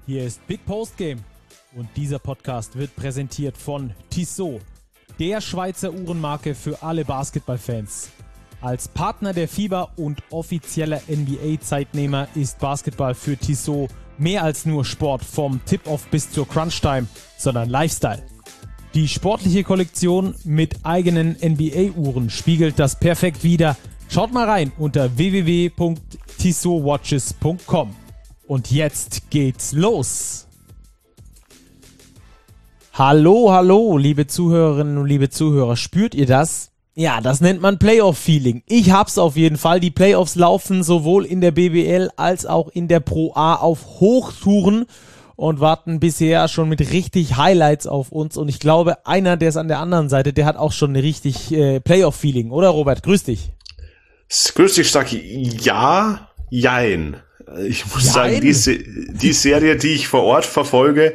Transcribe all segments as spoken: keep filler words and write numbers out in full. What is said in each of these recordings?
Hier ist Big Post Game und dieser Podcast wird präsentiert von Tissot, der Schweizer Uhrenmarke für alle Basketballfans. Als Partner der FIBA und offizieller N B A-Zeitnehmer ist Basketball für Tissot mehr als nur Sport vom Tip-Off bis zur Crunch-Time, sondern Lifestyle. Die sportliche Kollektion mit eigenen N B A-Uhren spiegelt das perfekt wider. Schaut mal rein unter w w w punkt tissot watches punkt com. Und jetzt geht's los. Hallo, hallo, liebe Zuhörerinnen und liebe Zuhörer. Spürt ihr das? Ja, das nennt man Playoff-Feeling. Ich hab's auf jeden Fall. Die Playoffs laufen sowohl in der B B L als auch in der Pro A auf Hochtouren und warten bisher schon mit richtig Highlights auf uns. Und ich glaube, einer, der ist an der anderen Seite, der hat auch schon ein richtig äh, Playoff-Feeling. Oder, Robert? Grüß dich. Grüß dich, Stacki. Ja, jein. Ich muss jein? sagen, die, Se- die Serie, die ich vor Ort verfolge,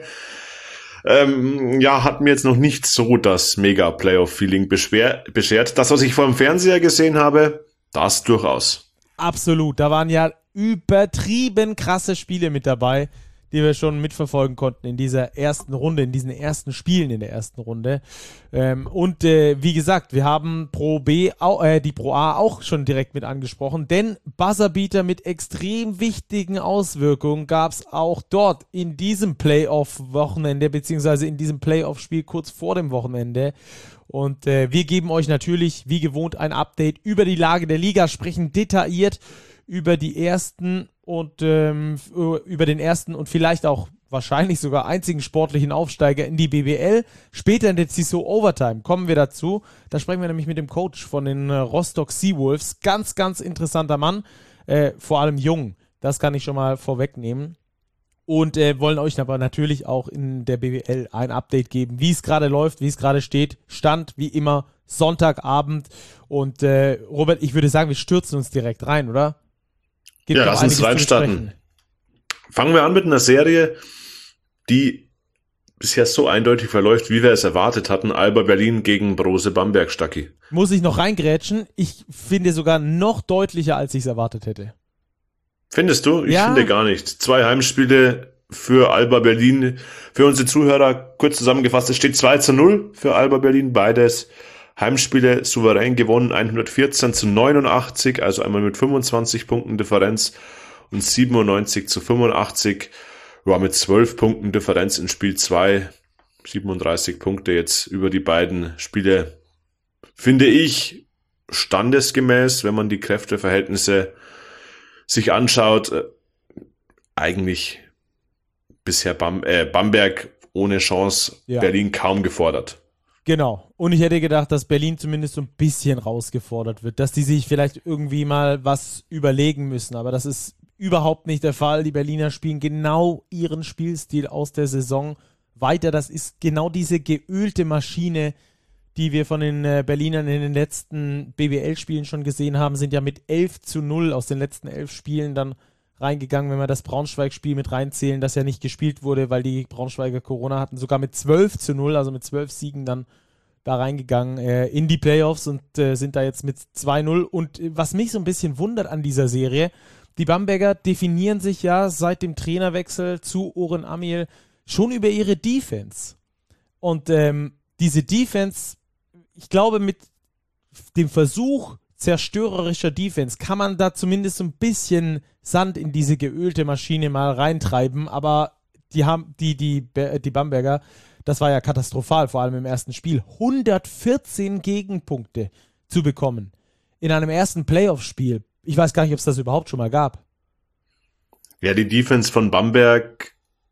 ähm, ja, hat mir jetzt noch nicht so das Mega-Playoff-Feeling beschwer- beschert. Das, was ich vor dem Fernseher gesehen habe, das durchaus. Absolut. Da waren ja übertrieben krasse Spiele mit dabei, die wir schon mitverfolgen konnten in dieser ersten Runde, in diesen ersten Spielen in der ersten Runde. Ähm, und äh, wie gesagt, wir haben Pro B, auch, äh, die Pro A auch schon direkt mit angesprochen, denn Buzzerbeater mit extrem wichtigen Auswirkungen gab es auch dort in diesem Playoff-Wochenende, beziehungsweise in diesem Playoff-Spiel kurz vor dem Wochenende. Und äh, wir geben euch natürlich, wie gewohnt, ein Update über die Lage der Liga, sprechen detailliert über die ersten und ähm, über den ersten und vielleicht auch wahrscheinlich sogar einzigen sportlichen Aufsteiger in die B B L. Später in der Tissot Overtime kommen wir dazu. Da sprechen wir nämlich mit dem Coach von den äh, Rostock Seawolves. Ganz, ganz interessanter Mann, äh, vor allem jung. Das kann ich schon mal vorwegnehmen. Und äh, wollen euch aber natürlich auch in der B B L ein Update geben, wie es gerade läuft, wie es gerade steht. Stand wie immer Sonntagabend. Und äh, Robert, ich würde sagen, wir stürzen uns direkt rein, oder? Gibt ja, lass uns reinstarten. Fangen wir an mit einer Serie, die bisher so eindeutig verläuft, wie wir es erwartet hatten. Alba Berlin gegen Brose Bamberg, Stacki. Muss ich noch reingrätschen? Ich finde sogar noch deutlicher, als ich es erwartet hätte. Findest du? Ich ja. finde gar nicht. Zwei Heimspiele für Alba Berlin. Für unsere Zuhörer kurz zusammengefasst, es steht zwei zu null für Alba Berlin. Beides Heimspiele souverän gewonnen, hundertvierzehn zu neunundachtzig, also einmal mit fünfundzwanzig Punkten Differenz und siebenundneunzig zu fünfundachtzig, war mit zwölf Punkten Differenz in Spiel zwei, siebenunddreißig Punkte jetzt über die beiden Spiele, finde ich standesgemäß, wenn man die Kräfteverhältnisse sich anschaut, äh, eigentlich bisher Bam- äh, Bamberg ohne Chance, ja. Berlin kaum gefordert. Genau. Und ich hätte gedacht, dass Berlin zumindest so ein bisschen rausgefordert wird, dass die sich vielleicht irgendwie mal was überlegen müssen. Aber das ist überhaupt nicht der Fall. Die Berliner spielen genau ihren Spielstil aus der Saison weiter. Das ist genau diese geölte Maschine, die wir von den Berlinern in den letzten B B L-Spielen schon gesehen haben, sind ja mit elf zu null aus den letzten elf Spielen dann reingegangen, wenn wir das Braunschweig-Spiel mit reinzählen, das ja nicht gespielt wurde, weil die Braunschweiger Corona hatten, sogar mit zwölf zu null, also mit zwölf Siegen dann da reingegangen äh, in die Playoffs und äh, sind da jetzt mit zwei null. Und äh, was mich so ein bisschen wundert an dieser Serie, die Bamberger definieren sich ja seit dem Trainerwechsel zu Oren Amiel schon über ihre Defense. Und ähm, diese Defense, ich glaube, mit dem Versuch zerstörerischer Defense kann man da zumindest so ein bisschen Sand in diese geölte Maschine mal reintreiben, aber die haben die, die, die Bamberger, das war ja katastrophal, vor allem im ersten Spiel, hundertvierzehn Gegenpunkte zu bekommen in einem ersten Playoff-Spiel. Ich weiß gar nicht, ob es das überhaupt schon mal gab. Ja, die Defense von Bamberg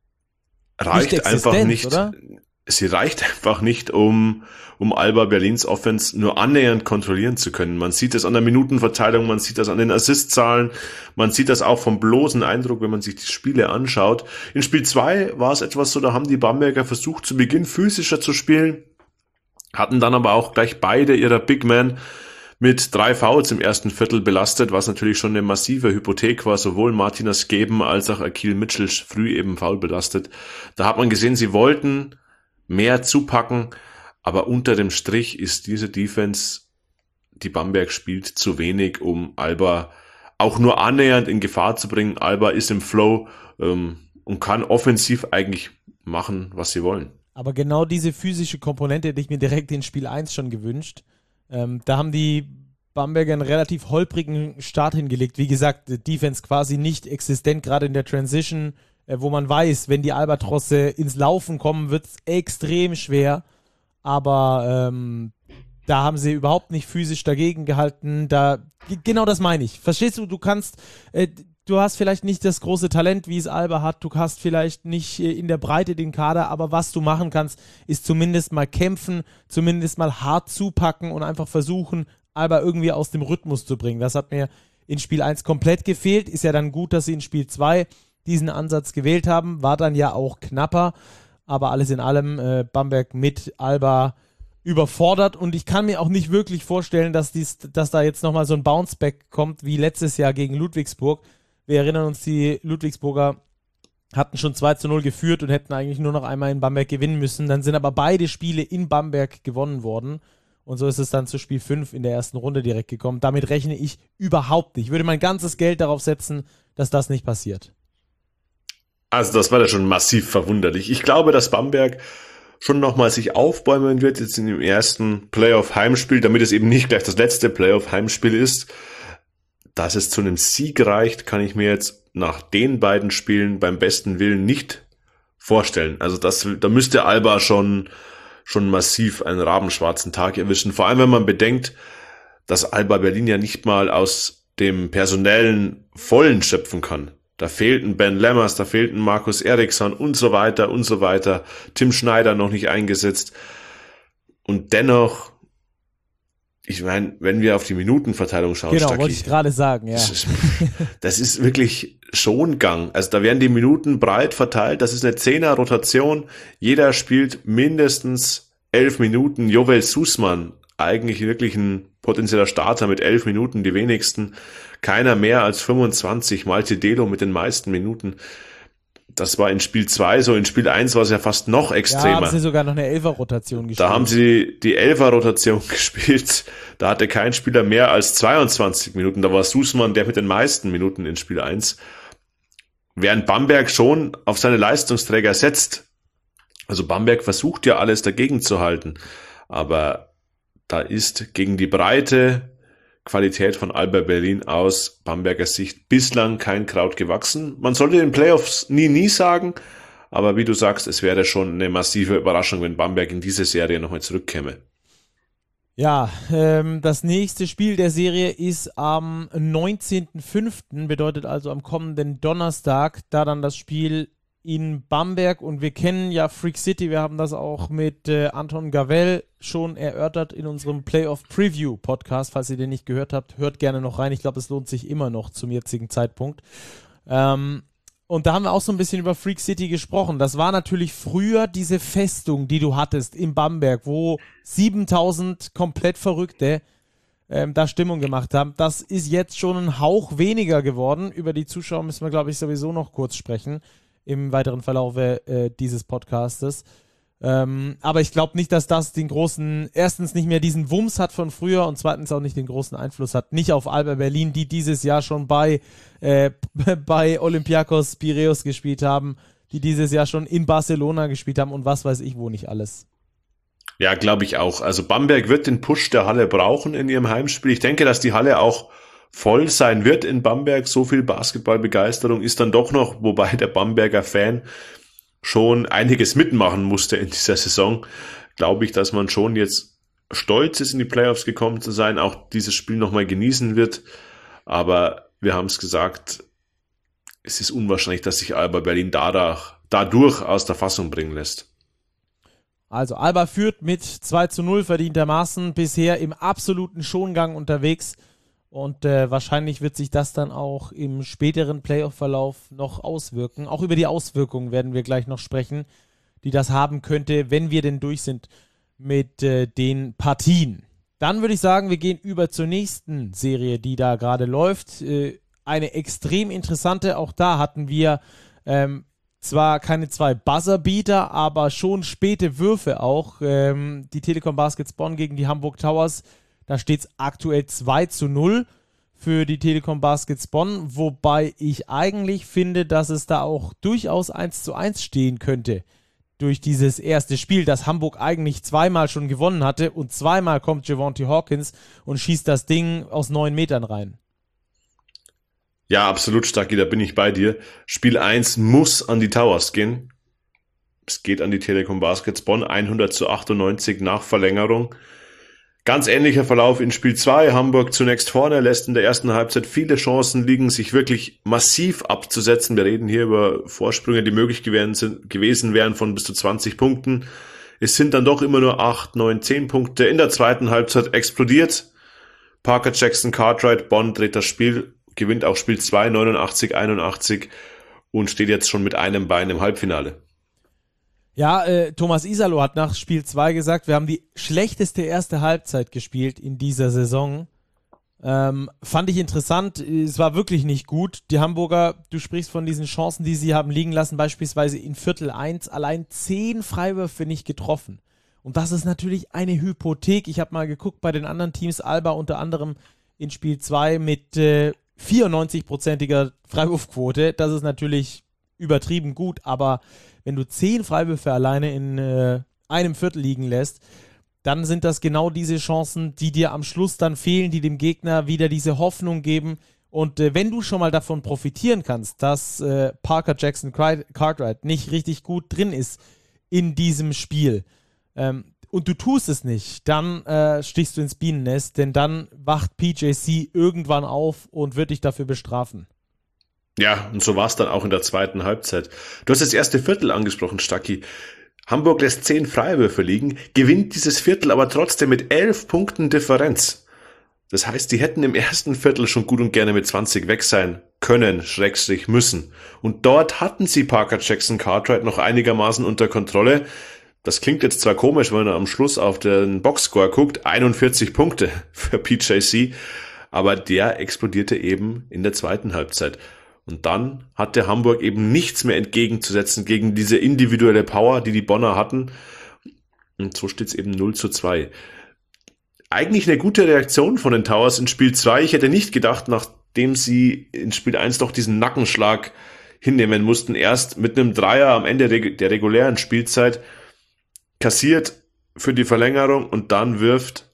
reicht nicht einfach nicht. Oder? Sie reicht einfach nicht, um, um Alba Berlins Offense nur annähernd kontrollieren zu können. Man sieht das an der Minutenverteilung, man sieht das an den Assist-Zahlen, man sieht das auch vom bloßen Eindruck, wenn man sich die Spiele anschaut. In Spiel zwei war es etwas so, da haben die Bamberger versucht, zu Beginn physischer zu spielen, hatten dann aber auch gleich beide ihrer Big Men mit drei Fouls im ersten Viertel belastet, was natürlich schon eine massive Hypothek war, sowohl Martinas Geben als auch Akil Mitchell früh eben foul belastet. Da hat man gesehen, sie wollten mehr zupacken, aber unter dem Strich ist diese Defense, die Bamberg spielt, zu wenig, um Alba auch nur annähernd in Gefahr zu bringen. Alba ist im Flow, ähm, und kann offensiv eigentlich machen, was sie wollen. Aber genau diese physische Komponente hätte ich mir direkt in Spiel eins schon gewünscht. Ähm, da haben die Bamberger einen relativ holprigen Start hingelegt. Wie gesagt, Defense quasi nicht existent, gerade in der Transition, äh, wo man weiß, wenn die Albatrosse ins Laufen kommen, wird es extrem schwer. Aber ähm, da haben sie überhaupt nicht physisch dagegen gehalten. Da, genau das meine ich. Verstehst du, du kannst... Äh, Du hast vielleicht nicht das große Talent, wie es Alba hat. Du hast vielleicht nicht in der Breite den Kader, aber was du machen kannst, ist zumindest mal kämpfen, zumindest mal hart zupacken und einfach versuchen, Alba irgendwie aus dem Rhythmus zu bringen. Das hat mir in Spiel eins komplett gefehlt. Ist ja dann gut, dass sie in Spiel zwei diesen Ansatz gewählt haben. War dann ja auch knapper, aber alles in allem äh, Bamberg mit Alba überfordert und ich kann mir auch nicht wirklich vorstellen, dass, dies, dass da jetzt nochmal so ein Bounceback kommt, wie letztes Jahr gegen Ludwigsburg. Wir erinnern uns, die Ludwigsburger hatten schon zwei zu null geführt und hätten eigentlich nur noch einmal in Bamberg gewinnen müssen. Dann sind aber beide Spiele in Bamberg gewonnen worden. Und so ist es dann zu Spiel fünf in der ersten Runde direkt gekommen. Damit rechne ich überhaupt nicht. Ich würde mein ganzes Geld darauf setzen, dass das nicht passiert. Also das war ja schon massiv verwunderlich. Ich glaube, dass Bamberg schon nochmal sich aufbäumen wird jetzt in dem ersten Playoff-Heimspiel, damit es eben nicht gleich das letzte Playoff-Heimspiel ist. Dass es zu einem Sieg reicht, kann ich mir jetzt nach den beiden Spielen beim besten Willen nicht vorstellen. Also das, da müsste Alba schon, schon massiv einen rabenschwarzen Tag erwischen. Vor allem, wenn man bedenkt, dass Alba Berlin ja nicht mal aus dem personellen Vollen schöpfen kann. Da fehlt ein Ben Lammers, da fehlt ein Markus Eriksson und so weiter und so weiter. Tim Schneider noch nicht eingesetzt. Und dennoch, ich meine, wenn wir auf die Minutenverteilung schauen, genau, Stacki, wollte ich gerade sagen, ja. Das ist, das ist wirklich Schongang. Also da werden die Minuten breit verteilt. Das ist eine Zehner-Rotation. Jeder spielt mindestens elf Minuten. Jovel Sussmann, eigentlich wirklich ein potenzieller Starter mit elf Minuten, die wenigsten. Keiner mehr als fünfundzwanzig. Malte Delo mit den meisten Minuten. Das war in Spiel zwei so, in Spiel eins war es ja fast noch extremer. Ja, haben sie sogar noch eine Elfer-Rotation gespielt. Da haben sie die Elfer-Rotation gespielt. Da hatte kein Spieler mehr als zweiundzwanzig Minuten. Da war Sussmann der mit den meisten Minuten in Spiel eins. Während Bamberg schon auf seine Leistungsträger setzt. Also Bamberg versucht ja alles dagegen zu halten. Aber da ist gegen die breite Qualität von Alba Berlin aus Bamberger Sicht bislang kein Kraut gewachsen. Man sollte den Playoffs nie, nie sagen, aber wie du sagst, es wäre schon eine massive Überraschung, wenn Bamberg in diese Serie nochmal zurückkäme. Ja, ähm, das nächste Spiel der Serie ist am neunzehnten fünften, bedeutet also am kommenden Donnerstag, da dann das Spiel in Bamberg und wir kennen ja Freak City, wir haben das auch mit äh, Anton Gavel schon erörtert in unserem Playoff-Preview-Podcast, falls ihr den nicht gehört habt, hört gerne noch rein, ich glaube, es lohnt sich immer noch zum jetzigen Zeitpunkt. Ähm, und da haben wir auch so ein bisschen über Freak City gesprochen, das war natürlich früher diese Festung, die du hattest in Bamberg, wo siebentausend komplett Verrückte ähm, da Stimmung gemacht haben, das ist jetzt schon ein Hauch weniger geworden, über die Zuschauer müssen wir, glaube ich, sowieso noch kurz sprechen, im weiteren Verlauf äh, dieses Podcastes. Ähm, aber ich glaube nicht, dass das den großen, erstens nicht mehr diesen Wumms hat von früher und zweitens auch nicht den großen Einfluss hat. Nicht auf Alba Berlin, die dieses Jahr schon bei, äh, bei Olympiakos Piräus gespielt haben, die dieses Jahr schon in Barcelona gespielt haben und was weiß ich wo nicht alles. Ja, glaube ich auch. Also Bamberg wird den Push der Halle brauchen in ihrem Heimspiel. Ich denke, dass die Halle auch voll sein wird in Bamberg. So viel Basketballbegeisterung ist dann doch noch, wobei der Bamberger Fan schon einiges mitmachen musste in dieser Saison. Glaube ich, dass man schon jetzt stolz ist, in die Playoffs gekommen zu sein, auch dieses Spiel nochmal genießen wird. Aber wir haben es gesagt, es ist unwahrscheinlich, dass sich Alba Berlin dadurch, dadurch aus der Fassung bringen lässt. Also Alba führt mit zwei zu null verdientermaßen bisher im absoluten Schongang unterwegs. Und äh, wahrscheinlich wird sich das dann auch im späteren Playoff-Verlauf noch auswirken. Auch über die Auswirkungen werden wir gleich noch sprechen, die das haben könnte, wenn wir denn durch sind mit äh, den Partien. Dann würde ich sagen, wir gehen über zur nächsten Serie, die da gerade läuft. Äh, eine extrem interessante, auch da hatten wir ähm, zwar keine zwei Buzzerbeater, aber schon späte Würfe auch. Ähm, die Telekom Baskets Bonn gegen die Hamburg Towers. Da steht es aktuell zwei zu null für die Telekom Baskets Bonn, wobei ich eigentlich finde, dass es da auch durchaus eins zu eins stehen könnte durch dieses erste Spiel, das Hamburg eigentlich zweimal schon gewonnen hatte und zweimal kommt Javonte Hawkins und schießt das Ding aus neun Metern rein. Ja, absolut, Stacki, da bin ich bei dir. Spiel eins muss an die Towers gehen. Es geht an die Telekom Baskets Bonn, hundert zu achtundneunzig nach Verlängerung. Ganz ähnlicher Verlauf in Spiel zwei. Hamburg zunächst vorne, lässt in der ersten Halbzeit viele Chancen liegen, sich wirklich massiv abzusetzen. Wir reden hier über Vorsprünge, die möglich gewesen wären von bis zu zwanzig Punkten. Es sind dann doch immer nur acht, neun, zehn Punkte. In der zweiten Halbzeit explodiert Parker Jackson Cartwright. Bonn dreht das Spiel, gewinnt auch Spiel zwei, neunundachtzig einundachtzig und steht jetzt schon mit einem Bein im Halbfinale. Ja, äh, Thomas Isalo hat nach Spiel zwei gesagt, wir haben die schlechteste erste Halbzeit gespielt in dieser Saison. Ähm, fand ich interessant, es war wirklich nicht gut. Die Hamburger, du sprichst von diesen Chancen, die sie haben liegen lassen, beispielsweise in Viertel eins, allein zehn Freiwürfe nicht getroffen. Und das ist natürlich eine Hypothek. Ich habe mal geguckt bei den anderen Teams, Alba unter anderem in Spiel zwei mit äh, vierundneunzig-prozentiger Freiwurfquote. Das ist natürlich übertrieben gut, aber wenn du zehn Freiwürfe alleine in äh, einem Viertel liegen lässt, dann sind das genau diese Chancen, die dir am Schluss dann fehlen, die dem Gegner wieder diese Hoffnung geben. Und äh, wenn du schon mal davon profitieren kannst, dass äh, Parker Jackson Cartwright nicht richtig gut drin ist in diesem Spiel ähm, und du tust es nicht, dann äh, stichst du ins Bienennest, denn dann wacht P J C irgendwann auf und wird dich dafür bestrafen. Ja, und so war es dann auch in der zweiten Halbzeit. Du hast das erste Viertel angesprochen, Stacki. Hamburg lässt zehn Freiwürfe liegen, gewinnt dieses Viertel aber trotzdem mit elf Punkten Differenz. Das heißt, die hätten im ersten Viertel schon gut und gerne mit zwanzig weg sein können, schrägstrich müssen. Und dort hatten sie Parker Jackson Cartwright noch einigermaßen unter Kontrolle. Das klingt jetzt zwar komisch, wenn man am Schluss auf den Boxscore guckt, einundvierzig Punkte für P J C, aber der explodierte eben in der zweiten Halbzeit. Und dann hatte Hamburg eben nichts mehr entgegenzusetzen gegen diese individuelle Power, die die Bonner hatten. Und so steht es eben null zu zwei. Eigentlich eine gute Reaktion von den Towers in Spiel zwei. Ich hätte nicht gedacht, nachdem sie in Spiel eins doch diesen Nackenschlag hinnehmen mussten, erst mit einem Dreier am Ende der regulären Spielzeit kassiert für die Verlängerung und dann wirft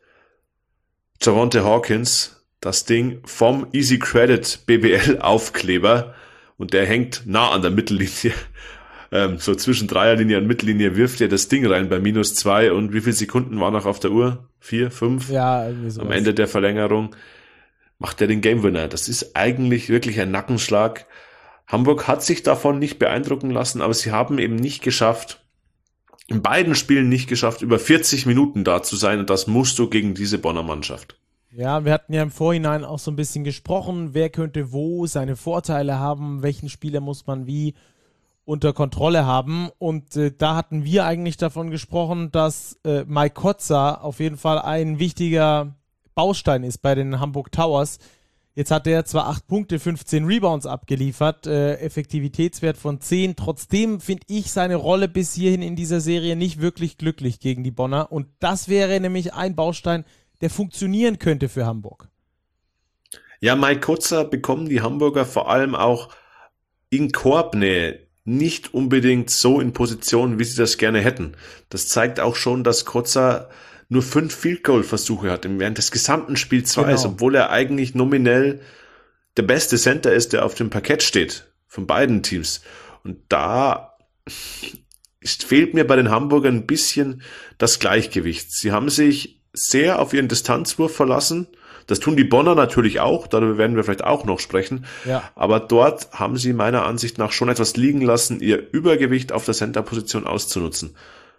Javonte Hawkins das Ding vom Easy Credit B B L Aufkleber und der hängt nah an der Mittellinie. Ähm, so zwischen Dreierlinie und Mittellinie wirft er das Ding rein bei minus zwei und wie viele Sekunden waren noch auf der Uhr? Vier, fünf? Ja, irgendwie sowas. Am Ende der Verlängerung macht er den Game Winner. Das ist eigentlich wirklich ein Nackenschlag. Hamburg hat sich davon nicht beeindrucken lassen, aber sie haben eben nicht geschafft, in beiden Spielen nicht geschafft, über vierzig Minuten da zu sein und das musst du gegen diese Bonner Mannschaft. Ja, wir hatten ja im Vorhinein auch so ein bisschen gesprochen, wer könnte wo seine Vorteile haben, welchen Spieler muss man wie unter Kontrolle haben und äh, da hatten wir eigentlich davon gesprochen, dass äh, Mike Kotzer auf jeden Fall ein wichtiger Baustein ist bei den Hamburg Towers. Jetzt hat er zwar acht Punkte, fünfzehn Rebounds abgeliefert, äh, Effektivitätswert von zehn, trotzdem finde ich seine Rolle bis hierhin in dieser Serie nicht wirklich glücklich gegen die Bonner und das wäre nämlich ein Baustein, der funktionieren könnte für Hamburg. Ja, Mike Kotzer bekommen die Hamburger vor allem auch in Korbnähe nicht unbedingt so in Position, wie sie das gerne hätten. Das zeigt auch schon, dass Kotzer nur fünf Field-Goal-Versuche hat während des gesamten Spiel zwei, genau. Obwohl er eigentlich nominell der beste Center ist, der auf dem Parkett steht, von beiden Teams. Und da ist, fehlt mir bei den Hamburgern ein bisschen das Gleichgewicht. Sie haben sich sehr auf ihren Distanzwurf verlassen. Das tun die Bonner natürlich auch, darüber werden wir vielleicht auch noch sprechen. Ja. Aber dort haben sie meiner Ansicht nach schon etwas liegen lassen, ihr Übergewicht auf der Center-Position auszunutzen.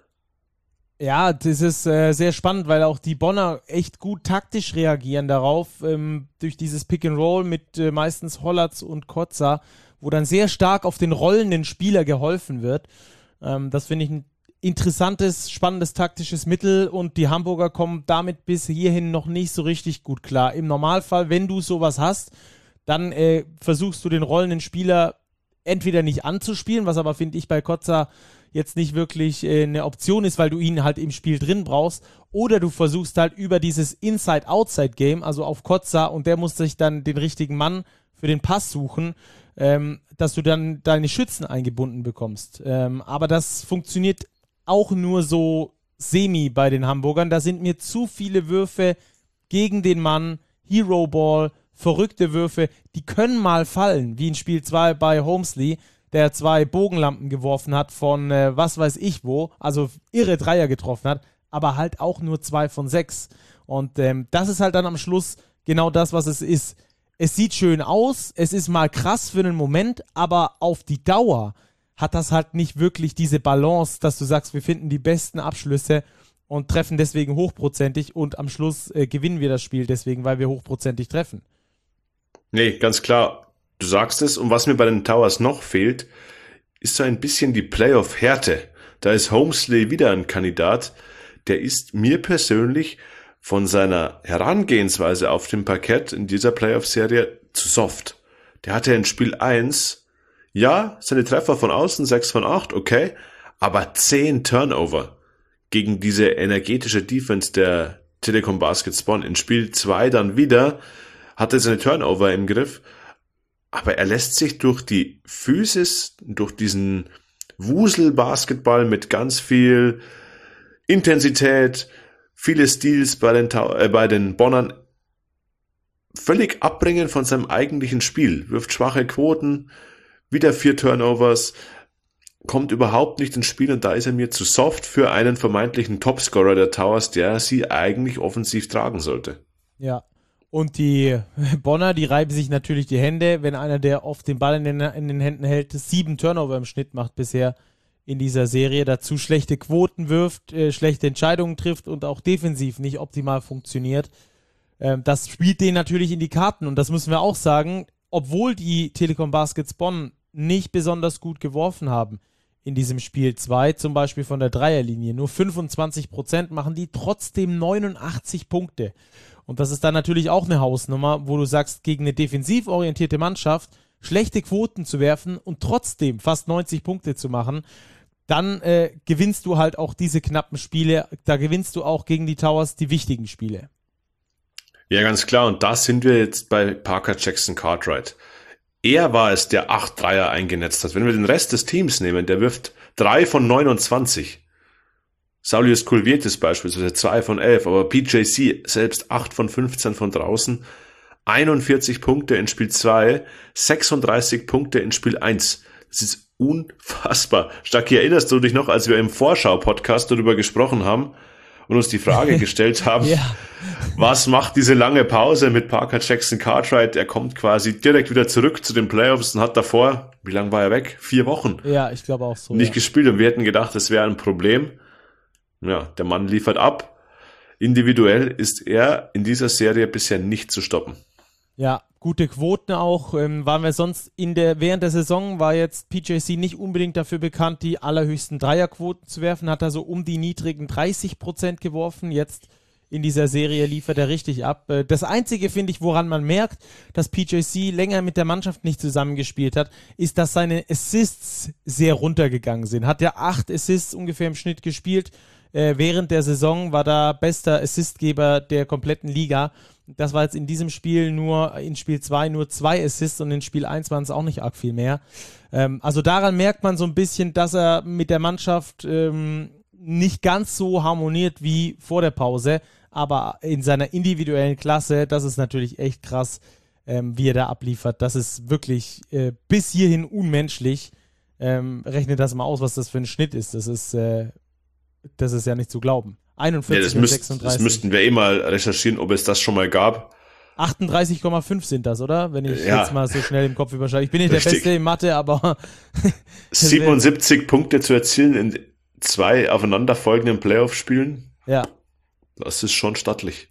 Ja, das ist äh, sehr spannend, weil auch die Bonner echt gut taktisch reagieren darauf, ähm, durch dieses Pick-and-Roll mit äh, meistens Hollatz und Kotzer, wo dann sehr stark auf den rollenden Spieler geholfen wird. Ähm, das finde ich ein interessantes, spannendes taktisches Mittel und die Hamburger kommen damit bis hierhin noch nicht so richtig gut klar. Im Normalfall, wenn du sowas hast, dann äh, versuchst du den rollenden Spieler entweder nicht anzuspielen, was aber, finde ich, bei Kotzer jetzt nicht wirklich äh, eine Option ist, weil du ihn halt im Spiel drin brauchst. Oder du versuchst halt über dieses Inside-Outside-Game, also auf Kotza, und der muss sich dann den richtigen Mann für den Pass suchen, ähm, dass du dann deine Schützen eingebunden bekommst. Ähm, aber das funktioniert auch nur so semi bei den Hamburgern. Da sind mir zu viele Würfe gegen den Mann, Hero Ball, verrückte Würfe, die können mal fallen, wie in Spiel zwei bei Holmesley, der zwei Bogenlampen geworfen hat von äh, was weiß ich wo, also irre Dreier getroffen hat, aber halt auch nur zwei von sechs. Und ähm, das ist halt dann am Schluss genau das, was es ist. Es sieht schön aus, es ist mal krass für einen Moment, aber auf die Dauer hat das halt nicht wirklich diese Balance, dass du sagst, wir finden die besten Abschlüsse und treffen deswegen hochprozentig und am Schluss äh, gewinnen wir das Spiel deswegen, weil wir hochprozentig treffen. Nee, ganz klar, du sagst es. Und was mir bei den Towers noch fehlt, ist so ein bisschen die Playoff-Härte. Da ist Holmesley wieder ein Kandidat, der ist mir persönlich von seiner Herangehensweise auf dem Parkett in dieser Playoff-Serie zu soft. Der hatte in Spiel eins, ja, seine Treffer von außen, sechs von acht, okay, aber zehn Turnover gegen diese energetische Defense der Telekom Baskets Bonn. In Spiel zwei dann wieder, hatte seine Turnover im Griff, aber er lässt sich durch die Physis, durch diesen Wusel-Basketball mit ganz viel Intensität, viele Steals bei den, äh, bei den Bonnern völlig abbringen von seinem eigentlichen Spiel, wirft schwache Quoten, wieder vier Turnovers, kommt überhaupt nicht ins Spiel und da ist er mir zu soft für einen vermeintlichen Topscorer der Towers, der sie eigentlich offensiv tragen sollte. Ja. Und die Bonner, die reiben sich natürlich die Hände, wenn einer, der oft den Ball in den, in den Händen hält, sieben Turnover im Schnitt macht bisher in dieser Serie, dazu schlechte Quoten wirft, äh, schlechte Entscheidungen trifft und auch defensiv nicht optimal funktioniert. Ähm, das spielt denen natürlich in die Karten und das müssen wir auch sagen, obwohl die Telekom Baskets Bonn nicht besonders gut geworfen haben in diesem Spiel zwei, zum Beispiel von der Dreierlinie, nur fünfundzwanzig Prozent machen die trotzdem neunundachtzig Punkte. Und das ist dann natürlich auch eine Hausnummer, wo du sagst, gegen eine defensiv orientierte Mannschaft schlechte Quoten zu werfen und trotzdem fast neunzig Punkte zu machen, dann äh, gewinnst du halt auch diese knappen Spiele, da gewinnst du auch gegen die Towers die wichtigen Spiele. Ja, ganz klar. Und da sind wir jetzt bei Parker Jackson Cartwright. Er war es, der acht Dreier eingenetzt hat. Wenn wir den Rest des Teams nehmen, der wirft drei von neunundzwanzig. Saulius Kulvietis beispielsweise zwei von elf, aber P J C selbst acht von fünfzehn von draußen, einundvierzig Punkte in Spiel zwei, sechsunddreißig Punkte in Spiel eins. Das ist unfassbar. Stacki, erinnerst du dich noch, als wir im Vorschau-Podcast darüber gesprochen haben und uns die Frage gestellt haben, ja. Was macht diese lange Pause mit Parker Jackson Cartwright? Er kommt quasi direkt wieder zurück zu den Playoffs und hat davor, wie lange war er weg? Vier Wochen. Ja, ich glaube auch so. Nicht ja. gespielt und wir hätten gedacht, das wäre ein Problem. Ja, der Mann liefert ab. Individuell ist er in dieser Serie bisher nicht zu stoppen. Ja, gute Quoten auch. Ähm, waren wir sonst in der, während der Saison war jetzt P J C nicht unbedingt dafür bekannt, die allerhöchsten Dreierquoten zu werfen. Hat er so um die niedrigen dreißig Prozent geworfen. Jetzt in dieser Serie liefert er richtig ab. Äh, das Einzige, finde ich, woran man merkt, dass P J C länger mit der Mannschaft nicht zusammengespielt hat, ist, dass seine Assists sehr runtergegangen sind. Hat ja acht Assists ungefähr im Schnitt gespielt. Äh, während der Saison war da bester Assistgeber der kompletten Liga. Das war jetzt in diesem Spiel nur, in Spiel zwei nur zwei Assists und in Spiel eins waren es auch nicht arg viel mehr. Ähm, also daran merkt man so ein bisschen, dass er mit der Mannschaft ähm, nicht ganz so harmoniert wie vor der Pause, aber in seiner individuellen Klasse, das ist natürlich echt krass, ähm, wie er da abliefert. Das ist wirklich äh, bis hierhin unmenschlich. Ähm, rechnet das mal aus, was das für ein Schnitt ist. Das ist äh, Das ist ja nicht zu glauben. einundvierzig ja, das und müsst, sechsunddreißig. Das müssten wir eh mal recherchieren, ob es das schon mal gab. achtunddreißig Komma fünf sind das, oder? Wenn ich ja. jetzt mal so schnell im Kopf überschlage. Ich bin nicht Richtig. der Beste in Mathe, aber... siebenundsiebzig Punkte zu erzielen in zwei aufeinanderfolgenden Playoff-Spielen. Ja. Das ist schon stattlich.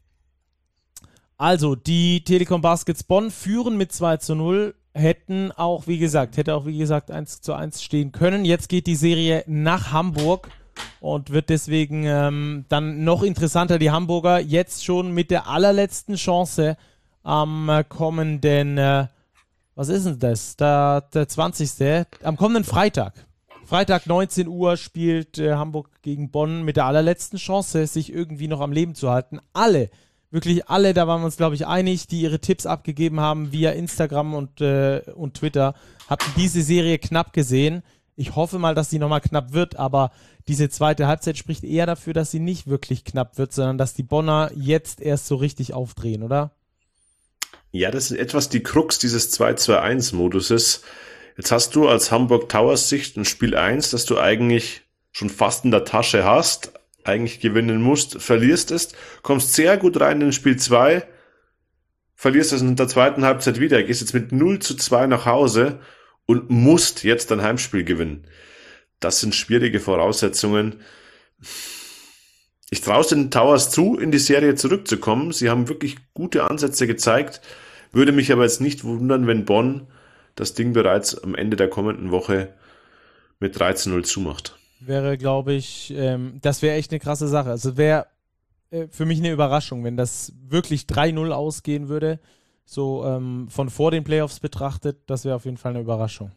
Also, die Telekom Baskets Bonn führen mit zwei zu null. Hätten auch, wie gesagt, hätte auch, wie gesagt, eins zu eins stehen können. Jetzt geht die Serie nach Hamburg. Und wird deswegen ähm, dann noch interessanter, die Hamburger jetzt schon mit der allerletzten Chance am äh, kommenden, äh, was ist denn das, der, der zwanzigste am kommenden Freitag, Freitag neunzehn Uhr spielt äh, Hamburg gegen Bonn mit der allerletzten Chance, sich irgendwie noch am Leben zu halten. Alle, wirklich alle, da waren wir uns, glaube ich, einig, die ihre Tipps abgegeben haben via Instagram und, äh, und Twitter, hatten diese Serie knapp gesehen. Ich hoffe mal, dass die nochmal knapp wird, aber diese zweite Halbzeit spricht eher dafür, dass sie nicht wirklich knapp wird, sondern dass die Bonner jetzt erst so richtig aufdrehen, oder? Ja, das ist etwas die Krux dieses zwei zwei eins Moduses. Jetzt hast du als Hamburg Towers Sicht ein Spiel eins, das du eigentlich schon fast in der Tasche hast, eigentlich gewinnen musst, verlierst es, kommst sehr gut rein in Spiel zwei, verlierst es in der zweiten Halbzeit wieder, gehst jetzt mit null zu zwei nach Hause und musst jetzt dein Heimspiel gewinnen. Das sind schwierige Voraussetzungen. Ich traue es den Towers zu, in die Serie zurückzukommen. Sie haben wirklich gute Ansätze gezeigt. Würde mich aber jetzt nicht wundern, wenn Bonn das Ding bereits am Ende der kommenden Woche mit drei zu null zumacht. Wäre, glaube ich, ähm, das wäre echt eine krasse Sache. Also wäre äh, für mich eine Überraschung, wenn das wirklich drei null ausgehen würde. So ähm, von vor den Playoffs betrachtet, das wäre auf jeden Fall eine Überraschung.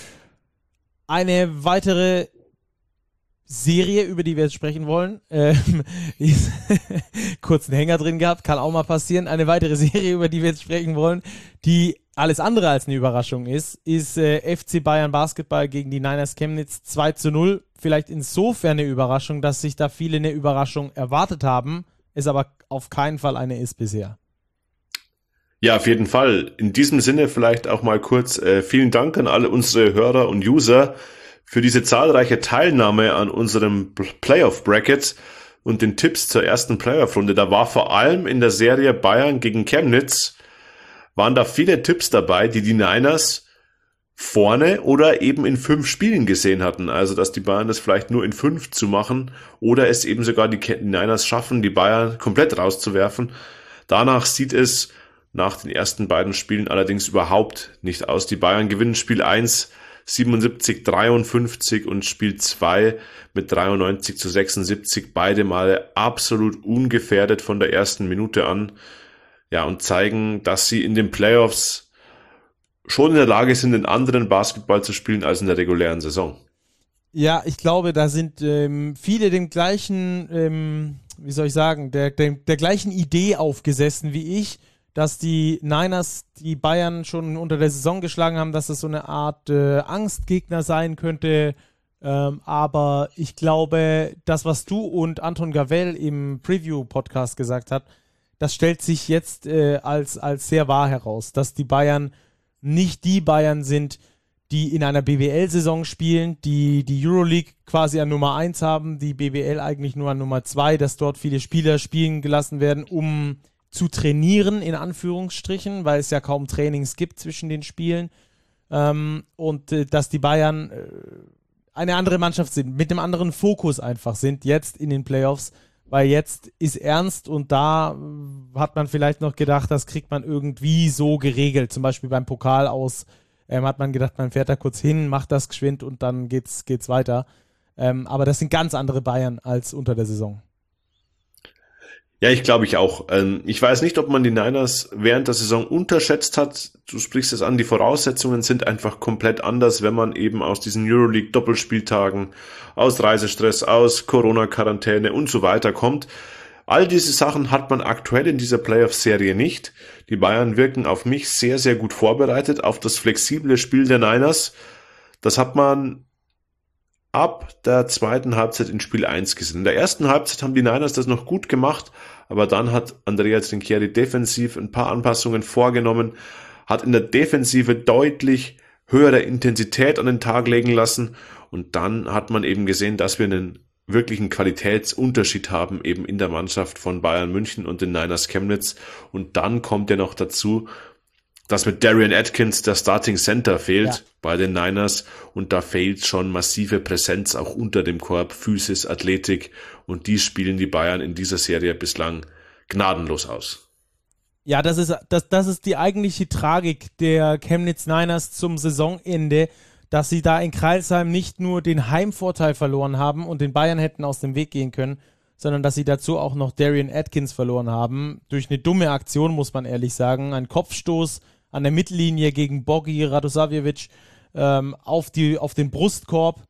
Eine weitere Serie, über die wir jetzt sprechen wollen, ähm, ist kurz einen Hänger drin gehabt, kann auch mal passieren. Eine weitere Serie, über die wir jetzt sprechen wollen, die alles andere als eine Überraschung ist, ist äh, F C Bayern Basketball gegen die Niners Chemnitz zwei zu null. Vielleicht insofern eine Überraschung, dass sich da viele eine Überraschung erwartet haben, es aber auf keinen Fall eine ist bisher. Ja, auf jeden Fall. In diesem Sinne vielleicht auch mal kurz äh, vielen Dank an alle unsere Hörer und User für diese zahlreiche Teilnahme an unserem Playoff-Bracket und den Tipps zur ersten Playoff-Runde. Da war vor allem in der Serie Bayern gegen Chemnitz, waren da viele Tipps dabei, die die Niners vorne oder eben in fünf Spielen gesehen hatten. Also, dass die Bayern das vielleicht nur in fünf zu machen oder es eben sogar die Niners schaffen, die Bayern komplett rauszuwerfen. Danach sieht es nach den ersten beiden Spielen allerdings überhaupt nicht aus. Die Bayern gewinnen Spiel eins siebenundsiebzig dreiundfünfzig und Spiel zwei mit dreiundneunzig zu sechsundsiebzig. Beide Male absolut ungefährdet von der ersten Minute an. Ja, und zeigen, dass sie in den Playoffs schon in der Lage sind, den anderen Basketball zu spielen als in der regulären Saison. Ja, ich glaube, da sind ähm, viele dem gleichen, ähm, wie soll ich sagen, der, der, der gleichen Idee aufgesessen wie ich, dass die Niners die Bayern schon unter der Saison geschlagen haben, dass das so eine Art äh, Angstgegner sein könnte. Ähm, aber ich glaube, das, was du und Anton Gavel im Preview-Podcast gesagt habt, das stellt sich jetzt äh, als, als sehr wahr heraus, dass die Bayern nicht die Bayern sind, die in einer B B L-Saison spielen, die die Euroleague quasi an Nummer eins haben, die B B L eigentlich nur an Nummer zwei, dass dort viele Spieler spielen gelassen werden, um zu trainieren, in Anführungsstrichen, weil es ja kaum Trainings gibt zwischen den Spielen. Ähm, und äh, dass die Bayern äh, eine andere Mannschaft sind, mit einem anderen Fokus einfach sind, jetzt in den Playoffs, weil jetzt ist ernst und da hat man vielleicht noch gedacht, das kriegt man irgendwie so geregelt. Zum Beispiel beim Pokal aus ähm, hat man gedacht, man fährt da kurz hin, macht das geschwind und dann geht's, geht's weiter. Ähm, aber das sind ganz andere Bayern als unter der Saison. Ja, ich glaube ich auch. Ich weiß nicht, ob man die Niners während der Saison unterschätzt hat. Du sprichst es an, die Voraussetzungen sind einfach komplett anders, wenn man eben aus diesen Euroleague-Doppelspieltagen, aus Reisestress, aus Corona-Quarantäne und so weiter kommt. All diese Sachen hat man aktuell in dieser Playoff-Serie nicht. Die Bayern wirken auf mich sehr, sehr gut vorbereitet auf das flexible Spiel der Niners. Das hat man ab der zweiten Halbzeit in Spiel eins gesehen. In der ersten Halbzeit haben die Niners das noch gut gemacht, aber dann hat Andrea Trinchieri defensiv ein paar Anpassungen vorgenommen, hat in der Defensive deutlich höhere Intensität an den Tag legen lassen und dann hat man eben gesehen, dass wir einen wirklichen Qualitätsunterschied haben eben in der Mannschaft von Bayern München und den Niners Chemnitz und dann kommt ja noch dazu, dass mit Darian Atkins der Starting Center fehlt ja. bei den Niners und da fehlt schon massive Präsenz auch unter dem Korb, Physis, Athletik und die spielen die Bayern in dieser Serie bislang gnadenlos aus. Ja, das ist, das, das ist die eigentliche Tragik der Chemnitz Niners zum Saisonende, dass sie da in Crailsheim nicht nur den Heimvorteil verloren haben und den Bayern hätten aus dem Weg gehen können, sondern dass sie dazu auch noch Darian Atkins verloren haben. Durch eine dumme Aktion, muss man ehrlich sagen. Ein Kopfstoß an der Mittellinie gegen Bogi Radosavljevic ähm, auf, die, auf den Brustkorb.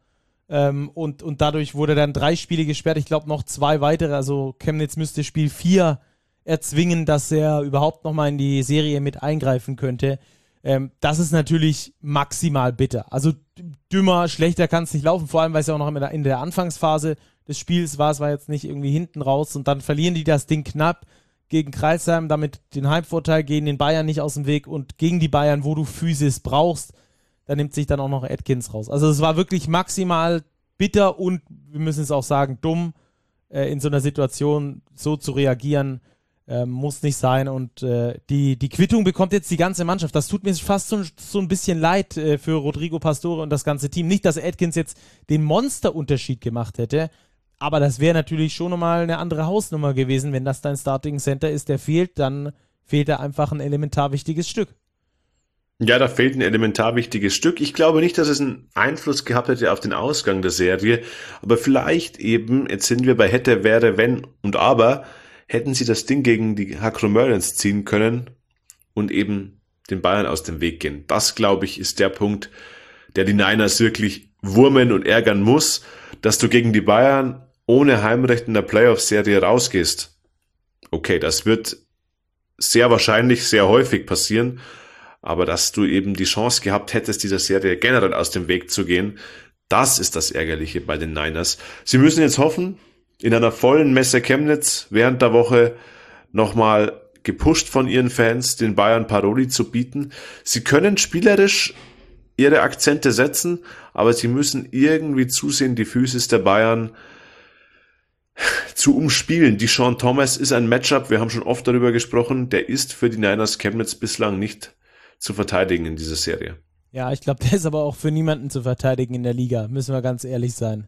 Ähm, und, und dadurch wurde dann drei Spiele gesperrt. Ich glaube noch zwei weitere. Also Chemnitz müsste Spiel vier erzwingen, dass er überhaupt nochmal in die Serie mit eingreifen könnte. Ähm, das ist natürlich maximal bitter. Also dümmer, schlechter kann es nicht laufen, vor allem, weil es ja auch noch in der, in der Anfangsphase des Spiels war. Es war jetzt nicht irgendwie hinten raus und dann verlieren die das Ding knapp gegen Crailsheim, damit den Heimvorteil, gehen den Bayern nicht aus dem Weg und gegen die Bayern, wo du Physis brauchst, da nimmt sich dann auch noch Atkins raus. Also es war wirklich maximal bitter und wir müssen es auch sagen, dumm, äh, in so einer Situation so zu reagieren. Ähm, muss nicht sein und äh, die, die Quittung bekommt jetzt die ganze Mannschaft. Das tut mir fast so, so ein bisschen leid äh, für Rodrigo Pastore und das ganze Team. Nicht, dass Atkins jetzt den Monsterunterschied gemacht hätte, aber das wäre natürlich schon nochmal eine andere Hausnummer gewesen, wenn das dein Starting Center ist, der fehlt, dann fehlt da einfach ein elementar wichtiges Stück. Ja, da fehlt ein elementar wichtiges Stück. Ich glaube nicht, dass es einen Einfluss gehabt hätte auf den Ausgang der Serie, aber vielleicht eben, jetzt sind wir bei hätte, wäre, wenn und aber, hätten sie das Ding gegen die Hakro Merlins ziehen können und eben den Bayern aus dem Weg gehen. Das, glaube ich, ist der Punkt, der die Niners wirklich wurmen und ärgern muss, dass du gegen die Bayern ohne Heimrecht in der Playoff-Serie rausgehst. Okay, das wird sehr wahrscheinlich sehr häufig passieren, aber dass du eben die Chance gehabt hättest, dieser Serie generell aus dem Weg zu gehen, das ist das Ärgerliche bei den Niners. Sie müssen jetzt hoffen, in einer vollen Messe Chemnitz während der Woche nochmal gepusht von ihren Fans, den Bayern Paroli zu bieten. Sie können spielerisch ihre Akzente setzen, aber sie müssen irgendwie zusehen, die Physis der Bayern zu umspielen. Die Sean Thomas ist ein Matchup, wir haben schon oft darüber gesprochen, der ist für die Niners Chemnitz bislang nicht zu verteidigen in dieser Serie. Ja, ich glaube, der ist aber auch für niemanden zu verteidigen in der Liga, müssen wir ganz ehrlich sein.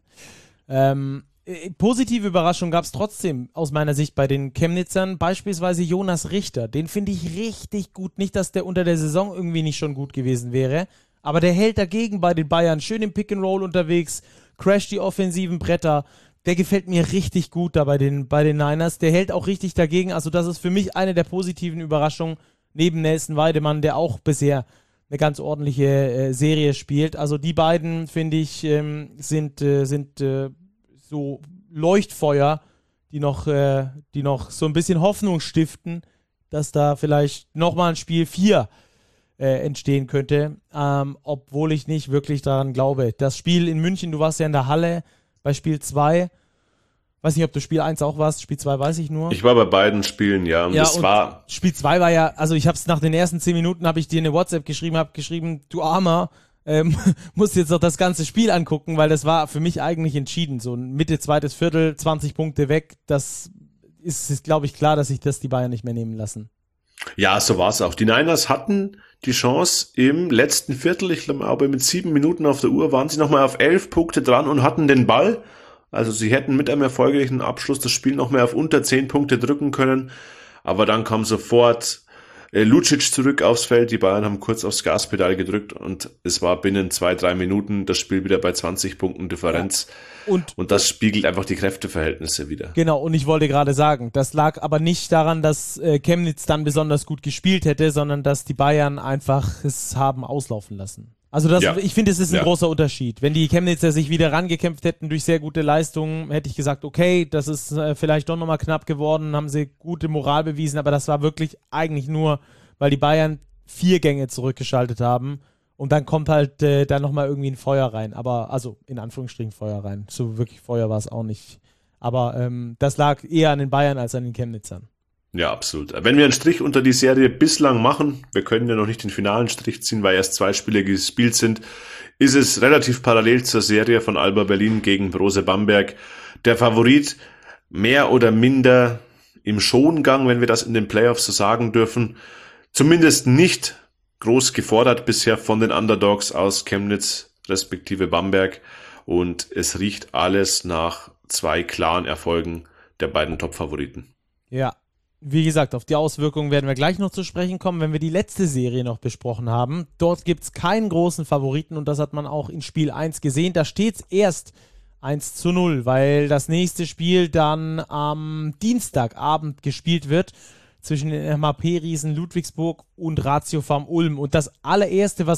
Ähm, Positive Überraschung gab es trotzdem aus meiner Sicht bei den Chemnitzern, beispielsweise Jonas Richter. Den finde ich richtig gut. Nicht, dass der unter der Saison irgendwie nicht schon gut gewesen wäre, aber der hält dagegen bei den Bayern. Schön im Pick-and-Roll unterwegs, crasht die offensiven Bretter. Der gefällt mir richtig gut da bei den, bei den Niners. Der hält auch richtig dagegen. Also das ist für mich eine der positiven Überraschungen neben Nelson Weidemann, der auch bisher eine ganz ordentliche äh, Serie spielt. Also die beiden, finde ich, ähm, sind, äh, sind äh, so Leuchtfeuer, die noch, äh, die noch so ein bisschen Hoffnung stiften, dass da vielleicht nochmal ein Spiel vier äh, entstehen könnte, ähm, obwohl ich nicht wirklich daran glaube. Das Spiel in München, du warst ja in der Halle bei Spiel zwei, weiß nicht, ob du Spiel eins auch warst, Spiel zwei weiß ich nur. Ich war bei beiden Spielen, ja, und ja, das und war... Spiel zwei war ja, also ich habe es nach den ersten zehn Minuten, habe ich dir eine WhatsApp geschrieben, habe geschrieben, du Armer, Ähm, musste jetzt noch das ganze Spiel angucken, weil das war für mich eigentlich entschieden. So Mitte, zweites Viertel, zwanzig Punkte weg, das ist, ist glaube ich, klar, dass sich das die Bayern nicht mehr nehmen lassen. Ja, so war es auch. Die Niners hatten die Chance im letzten Viertel, ich glaube mit sieben Minuten auf der Uhr, waren sie nochmal auf elf Punkte dran und hatten den Ball. Also sie hätten mit einem erfolgreichen Abschluss das Spiel noch mehr auf unter zehn Punkte drücken können. Aber dann kam sofort Lucic zurück aufs Feld, die Bayern haben kurz aufs Gaspedal gedrückt und es war binnen zwei, drei Minuten das Spiel wieder bei zwanzig Punkten Differenz. Ja. Und, und das spiegelt einfach die Kräfteverhältnisse wieder. Genau, und ich wollte gerade sagen, das lag aber nicht daran, dass äh, Chemnitz dann besonders gut gespielt hätte, sondern dass die Bayern einfach es haben auslaufen lassen. Also das, ja. ich finde, es ist ein ja. großer Unterschied. Wenn die Chemnitzer sich wieder rangekämpft hätten durch sehr gute Leistungen, hätte ich gesagt, okay, das ist äh, vielleicht doch nochmal knapp geworden, haben sie gute Moral bewiesen, aber das war wirklich eigentlich nur, weil die Bayern vier Gänge zurückgeschaltet haben und dann kommt halt äh, da nochmal irgendwie ein Feuer rein. Aber, also in Anführungsstrichen Feuer rein. So wirklich Feuer war es auch nicht. Aber ähm, das lag eher an den Bayern als an den Chemnitzern. Ja, absolut. Wenn wir einen Strich unter die Serie bislang machen, wir können ja noch nicht den finalen Strich ziehen, weil erst zwei Spiele gespielt sind, ist es relativ parallel zur Serie von Alba Berlin gegen Brose Bamberg. Der Favorit mehr oder minder im Schongang, wenn wir das in den Playoffs so sagen dürfen. Zumindest nicht groß gefordert bisher von den Underdogs aus Chemnitz respektive Bamberg. Und es riecht alles nach zwei klaren Erfolgen der beiden Top-Favoriten. Ja. Wie gesagt, auf die Auswirkungen werden wir gleich noch zu sprechen kommen, wenn wir die letzte Serie noch besprochen haben. Dort gibt es keinen großen Favoriten und das hat man auch in Spiel eins gesehen. Da steht es erst eins zu null, weil das nächste Spiel dann am Dienstagabend gespielt wird zwischen den M H P-Riesen Ludwigsburg und Ratio Farm Ulm. Und das allererste, was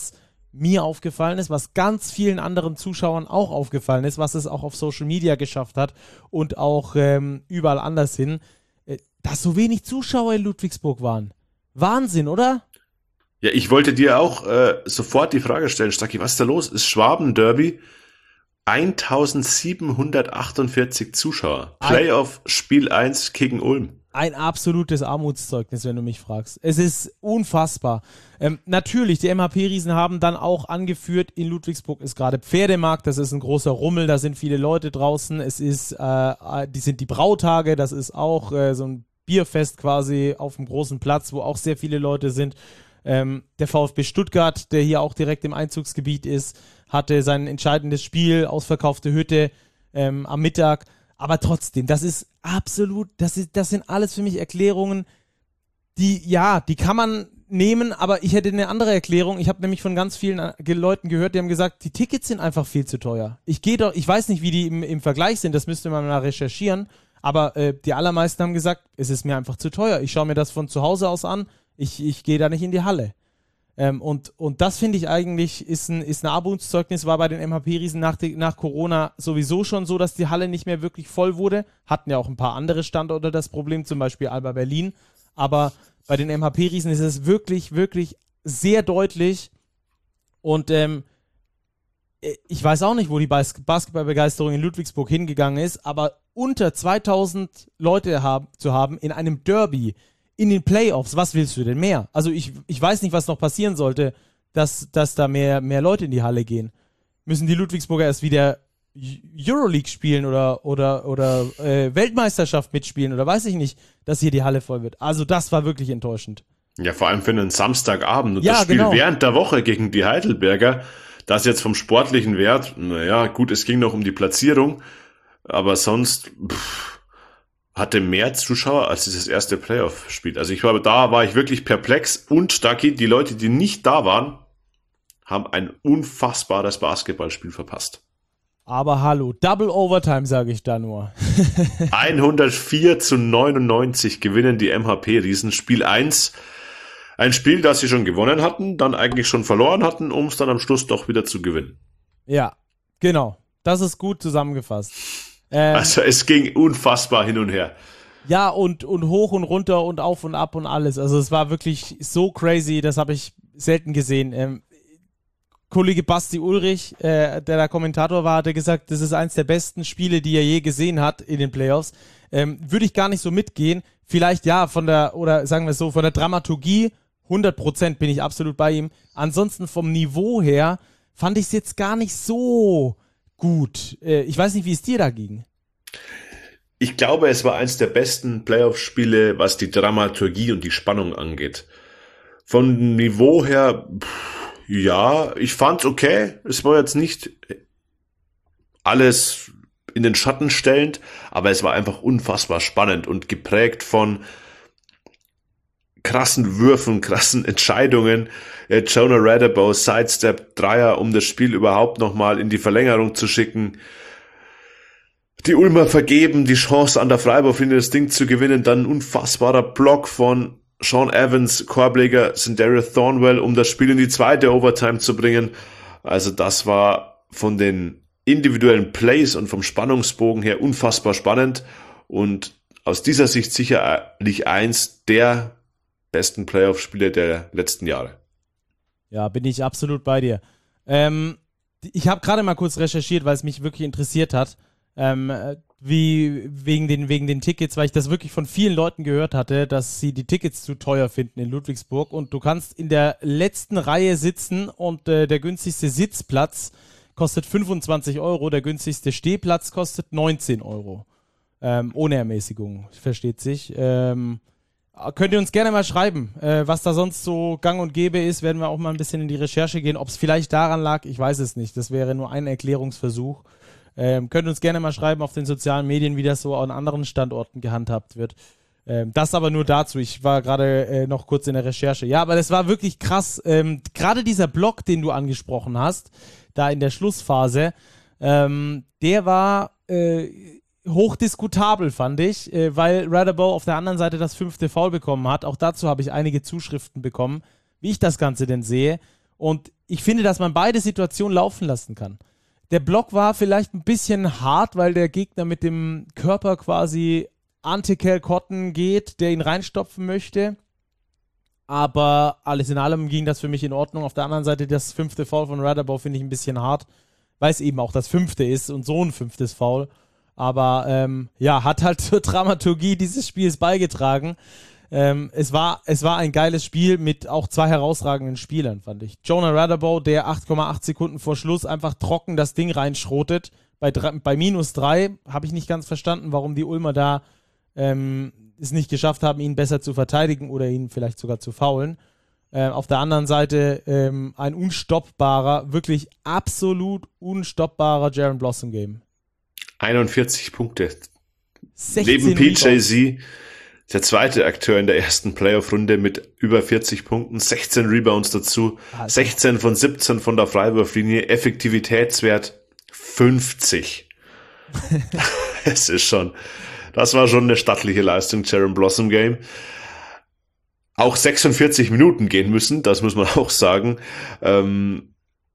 mir aufgefallen ist, was ganz vielen anderen Zuschauern auch aufgefallen ist, was es auch auf Social Media geschafft hat und auch ähm, überall anders hin, äh, dass so wenig Zuschauer in Ludwigsburg waren. Wahnsinn, oder? Ja, ich wollte dir auch äh, sofort die Frage stellen, Stacki, was ist da los? Ist Schwaben-Derby eintausendsiebenhundertachtundvierzig Zuschauer. Playoff Spiel eins gegen Ulm. Ein absolutes Armutszeugnis, wenn du mich fragst. Es ist unfassbar. Ähm, natürlich, die M H P-Riesen haben dann auch angeführt, in Ludwigsburg ist gerade Pferdemarkt, das ist ein großer Rummel, da sind viele Leute draußen, es ist, äh, die sind die Brautage, das ist auch äh, so ein Bierfest quasi auf dem großen Platz, wo auch sehr viele Leute sind. Ähm, der VfB Stuttgart, der hier auch direkt im Einzugsgebiet ist, hatte sein entscheidendes Spiel, ausverkaufte Hütte ähm, am Mittag. Aber trotzdem, das ist absolut, das, ist, das sind alles für mich Erklärungen, die, ja, die kann man nehmen, aber ich hätte eine andere Erklärung. Ich habe nämlich von ganz vielen Leuten gehört, die haben gesagt, die Tickets sind einfach viel zu teuer. Ich gehe doch, ich weiß nicht, wie die im, im Vergleich sind, das müsste man mal recherchieren, aber äh, die allermeisten haben gesagt, es ist mir einfach zu teuer. Ich schaue mir das von zu Hause aus an, ich, ich gehe da nicht in die Halle. Ähm, und, und das finde ich eigentlich ist ein, ist ein Armutszeugnis, war bei den M H P-Riesen nach, nach Corona sowieso schon so, dass die Halle nicht mehr wirklich voll wurde. Hatten ja auch ein paar andere Standorte das Problem, zum Beispiel Alba Berlin. Aber bei den M H P-Riesen ist es wirklich, wirklich sehr deutlich. Und ähm, ich weiß auch nicht, wo die Bas- Basketballbegeisterung in Ludwigsburg hingegangen ist, aber unter zweitausend Leute haben, zu haben in einem Derby, in den Playoffs, was willst du denn mehr? Also ich, ich weiß nicht, was noch passieren sollte, dass, dass da mehr, mehr Leute in die Halle gehen. Müssen die Ludwigsburger erst wieder Euroleague spielen oder, oder, oder äh, Weltmeisterschaft mitspielen oder weiß ich nicht, dass hier die Halle voll wird. Also das war wirklich enttäuschend. Ja, vor allem für einen Samstagabend und ja, das Spiel genau. während der Woche gegen die Heidelberger, das jetzt vom sportlichen Wert, naja, gut, es ging noch um die Platzierung, aber sonst pff, hatte mehr Zuschauer als dieses erste Playoff-Spiel. Also ich war da, war ich wirklich perplex und Stacki, die Leute, die nicht da waren, haben ein unfassbares Basketballspiel verpasst. Aber hallo, Double Overtime sage ich da nur. hundertvier zu neunundneunzig gewinnen die M H P-Riesen Spiel eins. Ein Spiel, das sie schon gewonnen hatten, dann eigentlich schon verloren hatten, um es dann am Schluss doch wieder zu gewinnen. Ja, genau. Das ist gut zusammengefasst. Ähm, also es ging unfassbar hin und her. Ja, und, und hoch und runter und auf und ab und alles. Also es war wirklich so crazy, das habe ich selten gesehen. Ähm, Kollege Basti Ulrich, äh, der da Kommentator war, hatte gesagt, das ist eins der besten Spiele, die er je gesehen hat in den Playoffs. Ähm, würde ich gar nicht so mitgehen. Vielleicht ja, von der, oder sagen wir es so, von der Dramaturgie, hundert Prozent bin ich absolut bei ihm. Ansonsten vom Niveau her fand ich es jetzt gar nicht so gut. Äh, ich weiß nicht, wie es dir da ging. Ich glaube, es war eins der besten Playoff-Spiele, was die Dramaturgie und die Spannung angeht. Von Niveau her, pff, ja, ich fand's okay. Es war jetzt nicht alles in den Schatten stellend, aber es war einfach unfassbar spannend und geprägt von krassen Würfen, krassen Entscheidungen. Äh, Jonah Radabaugh, Sidestep, Dreier, um das Spiel überhaupt nochmal in die Verlängerung zu schicken. Die Ulmer vergeben die Chance an der Freiwurflinie das Ding zu gewinnen. Dann ein unfassbarer Block von Sean Evans, Korbleger, Sindarius Thornwell, um das Spiel in die zweite Overtime zu bringen. Also das war von den individuellen Plays und vom Spannungsbogen her unfassbar spannend und aus dieser Sicht sicherlich eins der besten Playoff-Spiele der letzten Jahre. Ja, bin ich absolut bei dir. Ähm, ich habe gerade mal kurz recherchiert, weil es mich wirklich interessiert hat, ähm, wie wegen den, wegen den Tickets, weil ich das wirklich von vielen Leuten gehört hatte, dass sie die Tickets zu teuer finden in Ludwigsburg und du kannst in der letzten Reihe sitzen und äh, der günstigste Sitzplatz kostet fünfundzwanzig Euro, der günstigste Stehplatz kostet neunzehn Euro. Ähm, ohne Ermäßigung, versteht sich. Ähm, könnt ihr uns gerne mal schreiben, äh, was da sonst so gang und gäbe ist, werden wir auch mal ein bisschen in die Recherche gehen, ob es vielleicht daran lag, ich weiß es nicht, das wäre nur ein Erklärungsversuch. Ähm, könnt uns gerne mal schreiben auf den sozialen Medien, wie das so an anderen Standorten gehandhabt wird. Ähm, das aber nur dazu. Ich war gerade äh, noch kurz in der Recherche. Ja, aber das war wirklich krass. Ähm, gerade dieser Block, den du angesprochen hast, da in der Schlussphase, ähm, der war äh, hochdiskutabel, fand ich, äh, weil Radabaugh auf der anderen Seite das fünfte Foul bekommen hat. Auch dazu habe ich einige Zuschriften bekommen, wie ich das Ganze denn sehe. Und ich finde, dass man beide Situationen laufen lassen kann. Der Block war vielleicht ein bisschen hart, weil der Gegner mit dem Körper quasi Ante-Cal Cotton geht, der ihn reinstopfen möchte. Aber alles in allem ging das für mich in Ordnung. Auf der anderen Seite das fünfte Foul von Radabaugh finde ich ein bisschen hart, weil es eben auch das fünfte ist und so ein fünftes Foul. Aber ähm, ja, hat halt zur Dramaturgie dieses Spiels beigetragen. Ähm, es war, es war ein geiles Spiel mit auch zwei herausragenden Spielern, fand ich. Jonah Radabaugh, der acht Komma acht Sekunden vor Schluss einfach trocken das Ding reinschrotet. Bei, bei minus drei habe ich nicht ganz verstanden, warum die Ulmer da ähm, es nicht geschafft haben, ihn besser zu verteidigen oder ihn vielleicht sogar zu foulen. Äh, auf der anderen Seite ähm, ein unstoppbarer, wirklich absolut unstoppbarer Jaron Blossom Game. einundvierzig Punkte. Neben P J Z der zweite Akteur in der ersten Playoff-Runde mit über vierzig Punkten, sechzehn Rebounds dazu, Alter. sechzehn von siebzehn von der Freiwurflinie, Effektivitätswert fünfzig. Es ist schon, das war schon eine stattliche Leistung, Jaron Blossom Game. Auch sechsundvierzig Minuten gehen müssen, das muss man auch sagen. Ähm,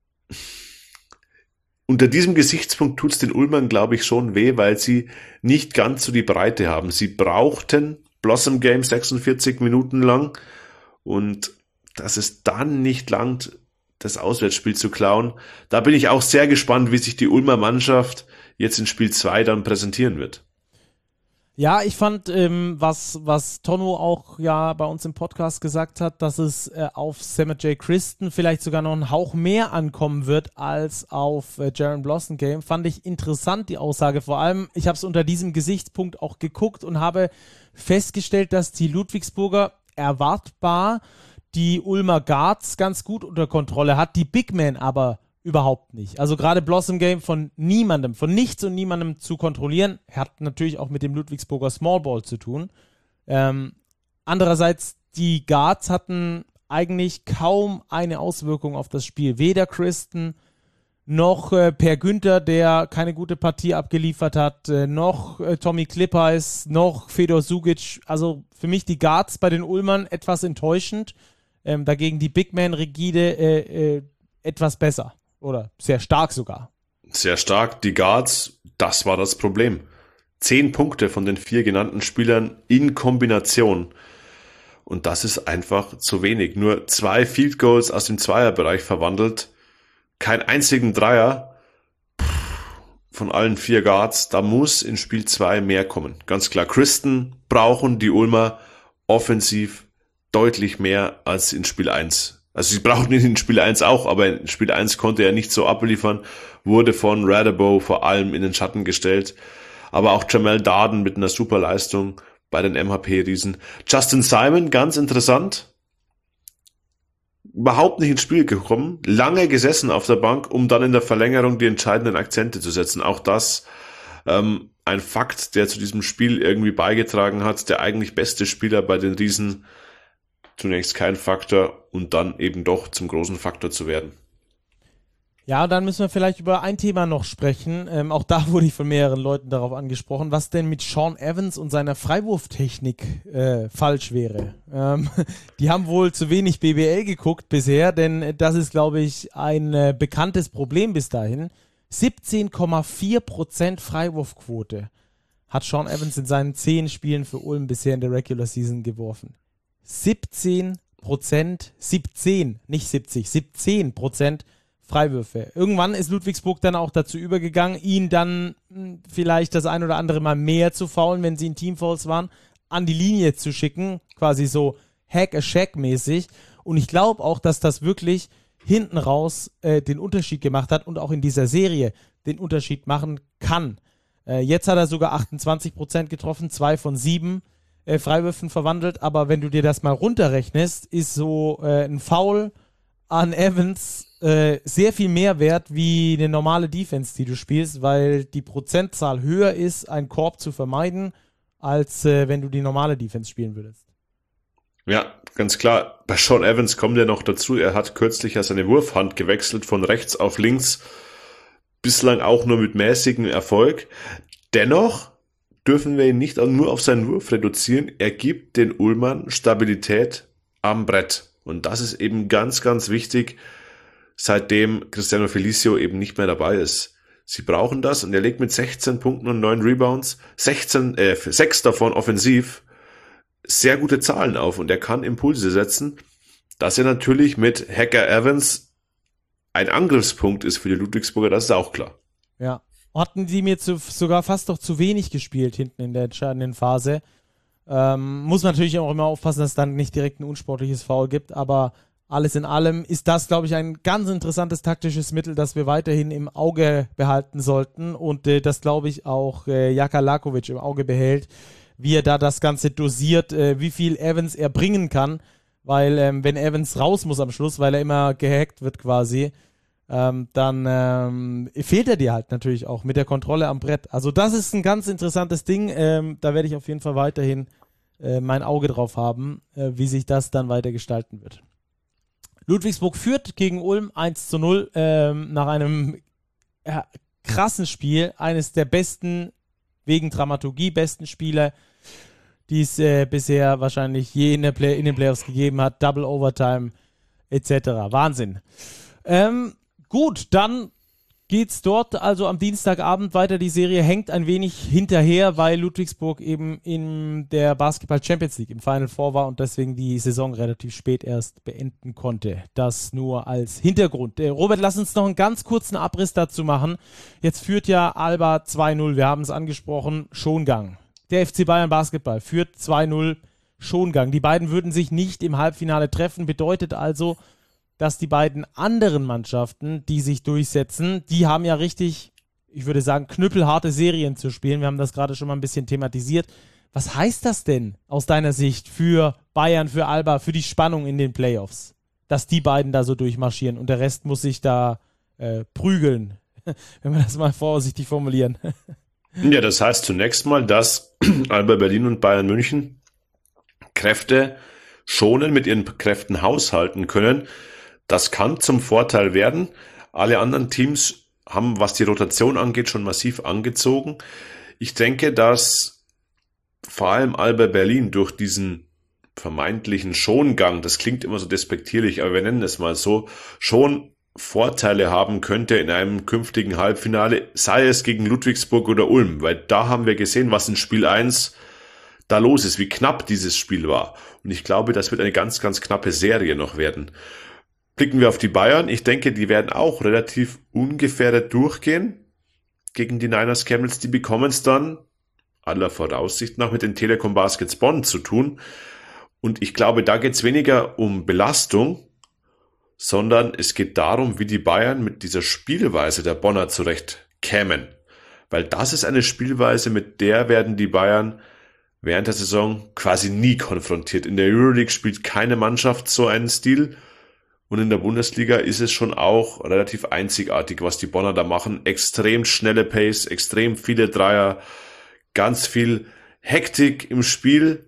unter diesem Gesichtspunkt tut's den Ulmern, glaube ich, schon weh, weil sie nicht ganz so die Breite haben. Sie brauchten Blossom Game sechsundvierzig Minuten lang und dass es dann nicht langt, das Auswärtsspiel zu klauen. Da bin ich auch sehr gespannt, wie sich die Ulmer Mannschaft jetzt in Spiel zwei dann präsentieren wird. Ja, ich fand, ähm, was, was Tonno auch ja bei uns im Podcast gesagt hat, dass es äh, auf Samet J. Christen vielleicht sogar noch einen Hauch mehr ankommen wird als auf äh, Jaron Blossom Game, fand ich interessant, die Aussage. Vor allem, ich habe es unter diesem Gesichtspunkt auch geguckt und habe festgestellt, dass die Ludwigsburger erwartbar die Ulmer Guards ganz gut unter Kontrolle hat, die Big Men aber überhaupt nicht. Also gerade Blossom Game von niemandem, von nichts und niemandem zu kontrollieren, hat natürlich auch mit dem Ludwigsburger Small Ball zu tun. Ähm, andererseits, die Guards hatten eigentlich kaum eine Auswirkung auf das Spiel. Weder Christen noch äh, Per Günther, der keine gute Partie abgeliefert hat, äh, noch äh, Tommy Klippeis, noch Fedor Sugic. Also für mich die Guards bei den Ulmern etwas enttäuschend. Ähm, dagegen die Big Man rigide äh, äh, etwas besser. Oder sehr stark sogar. Sehr stark. Die Guards, das war das Problem. Zehn Punkte von den vier genannten Spielern in Kombination. Und das ist einfach zu wenig. Nur zwei Field Goals aus dem Zweierbereich verwandelt. Kein einzigen Dreier von allen vier Guards. Da muss in Spiel zwei mehr kommen. Ganz klar, Christen brauchen die Ulmer offensiv deutlich mehr als in Spiel eins. Also sie brauchten ihn in Spiel eins auch, aber in Spiel eins konnte er nicht so abliefern, wurde von Radabaugh vor allem in den Schatten gestellt. Aber auch Jamel Darden mit einer super Leistung bei den M H P-Riesen. Justin Simon, ganz interessant, überhaupt nicht ins Spiel gekommen, lange gesessen auf der Bank, um dann in der Verlängerung die entscheidenden Akzente zu setzen. Auch das ähm, ein Fakt, der zu diesem Spiel irgendwie beigetragen hat. Der eigentlich beste Spieler bei den Riesen, zunächst kein Faktor und dann eben doch zum großen Faktor zu werden. Ja, dann müssen wir vielleicht über ein Thema noch sprechen. Ähm, auch da wurde ich von mehreren Leuten darauf angesprochen, was denn mit Sean Evans und seiner Freiwurftechnik äh, falsch wäre. Ähm, die haben wohl zu wenig B B L geguckt bisher, denn das ist, glaube ich, ein äh, bekanntes Problem bis dahin. siebzehn Komma vier Prozent Freiwurfquote hat Sean Evans in seinen zehn Spielen für Ulm bisher in der Regular Season geworfen. siebzehn Prozent, siebzehn, nicht siebzig, siebzehn Prozent Freiwürfe. Irgendwann ist Ludwigsburg dann auch dazu übergegangen, ihn dann mh, vielleicht das ein oder andere Mal mehr zu foulen, wenn sie in Teamfouls waren, an die Linie zu schicken, quasi so Hack-a-Shack-mäßig. Und ich glaube auch, dass das wirklich hinten raus äh, den Unterschied gemacht hat und auch in dieser Serie den Unterschied machen kann. Äh, jetzt hat er sogar achtundzwanzig Prozent getroffen, zwei von sieben äh, Freiwürfen verwandelt, aber wenn du dir das mal runterrechnest, ist so äh, ein Foul an Evans äh, sehr viel mehr wert wie eine normale Defense, die du spielst, weil die Prozentzahl höher ist, einen Korb zu vermeiden, als äh, wenn du die normale Defense spielen würdest. Ja, ganz klar. Bei Sean Evans kommt ja noch dazu, er hat kürzlich ja seine Wurfhand gewechselt von rechts auf links, bislang auch nur mit mäßigem Erfolg. Dennoch dürfen wir ihn nicht nur auf seinen Wurf reduzieren, er gibt den Ulmern Stabilität am Brett. Und das ist eben ganz, ganz wichtig, seitdem Cristiano Felicio eben nicht mehr dabei ist. Sie brauchen das und er legt mit sechzehn Punkten und neun Rebounds, sechzehn, äh, sechs davon offensiv, sehr gute Zahlen auf und er kann Impulse setzen, dass er natürlich mit Hacker Evans ein Angriffspunkt ist für die Ludwigsburger, das ist auch klar. Ja, hatten die mir zu, sogar fast noch zu wenig gespielt hinten in der entscheidenden Phase. Ähm, muss man natürlich auch immer aufpassen, dass es dann nicht direkt ein unsportliches Foul gibt, aber alles in allem ist das, glaube ich, ein ganz interessantes taktisches Mittel, das wir weiterhin im Auge behalten sollten und äh, das, glaube ich, auch äh, Jaka Lakovic im Auge behält, wie er da das Ganze dosiert, äh, wie viel Evans er bringen kann, weil ähm, wenn Evans raus muss am Schluss, weil er immer gehackt wird quasi, ähm, dann ähm, fehlt er dir halt natürlich auch mit der Kontrolle am Brett. Also das ist ein ganz interessantes Ding, ähm, da werde ich auf jeden Fall weiterhin äh, mein Auge drauf haben, äh, wie sich das dann weiter gestalten wird. Ludwigsburg führt gegen Ulm eins zu null ähm, nach einem äh, krassen Spiel, eines der besten, wegen Dramaturgie besten Spieler, die es äh, bisher wahrscheinlich je in, der Play- in den Playoffs gegeben hat, Double Overtime et cetera. Wahnsinn. Ähm, gut, dann geht's dort also am Dienstagabend weiter. Die Serie hängt ein wenig hinterher, weil Ludwigsburg eben in der Basketball Champions League im Final Four war und deswegen die Saison relativ spät erst beenden konnte. Das nur als Hintergrund. Äh, Robert, lass uns noch einen ganz kurzen Abriss dazu machen. Jetzt führt ja Alba zwei null, wir haben es angesprochen, Schongang. Der F C Bayern Basketball führt zwei null, Schongang. Die beiden würden sich nicht im Halbfinale treffen, bedeutet also, dass die beiden anderen Mannschaften, die sich durchsetzen, die haben ja richtig, ich würde sagen, knüppelharte Serien zu spielen. Wir haben das gerade schon mal ein bisschen thematisiert. Was heißt das denn aus deiner Sicht für Bayern, für Alba, für die Spannung in den Playoffs, dass die beiden da so durchmarschieren und der Rest muss sich da äh, prügeln, wenn wir das mal vorsichtig formulieren? Ja, das heißt zunächst mal, dass Alba Berlin und Bayern München Kräfte schonen, mit ihren Kräften haushalten können. Das kann zum Vorteil werden. Alle anderen Teams haben, was die Rotation angeht, schon massiv angezogen. Ich denke, dass vor allem Alba Berlin durch diesen vermeintlichen Schongang, das klingt immer so despektierlich, aber wir nennen es mal so, schon Vorteile haben könnte in einem künftigen Halbfinale, sei es gegen Ludwigsburg oder Ulm, weil da haben wir gesehen, was in Spiel eins da los ist, wie knapp dieses Spiel war. Und ich glaube, das wird eine ganz, ganz knappe Serie noch werden. Blicken wir auf die Bayern. Ich denke, die werden auch relativ ungefährdet durchgehen gegen die Niners Camels. Die bekommen es dann aller Voraussicht nach mit den Telekom Baskets Bonn zu tun. Und ich glaube, da geht es weniger um Belastung, sondern es geht darum, wie die Bayern mit dieser Spielweise der Bonner zurechtkämen. Weil das ist eine Spielweise, mit der werden die Bayern während der Saison quasi nie konfrontiert. In der Euroleague spielt keine Mannschaft so einen Stil. Und in der Bundesliga ist es schon auch relativ einzigartig, was die Bonner da machen. Extrem schnelle Pace, extrem viele Dreier, ganz viel Hektik im Spiel,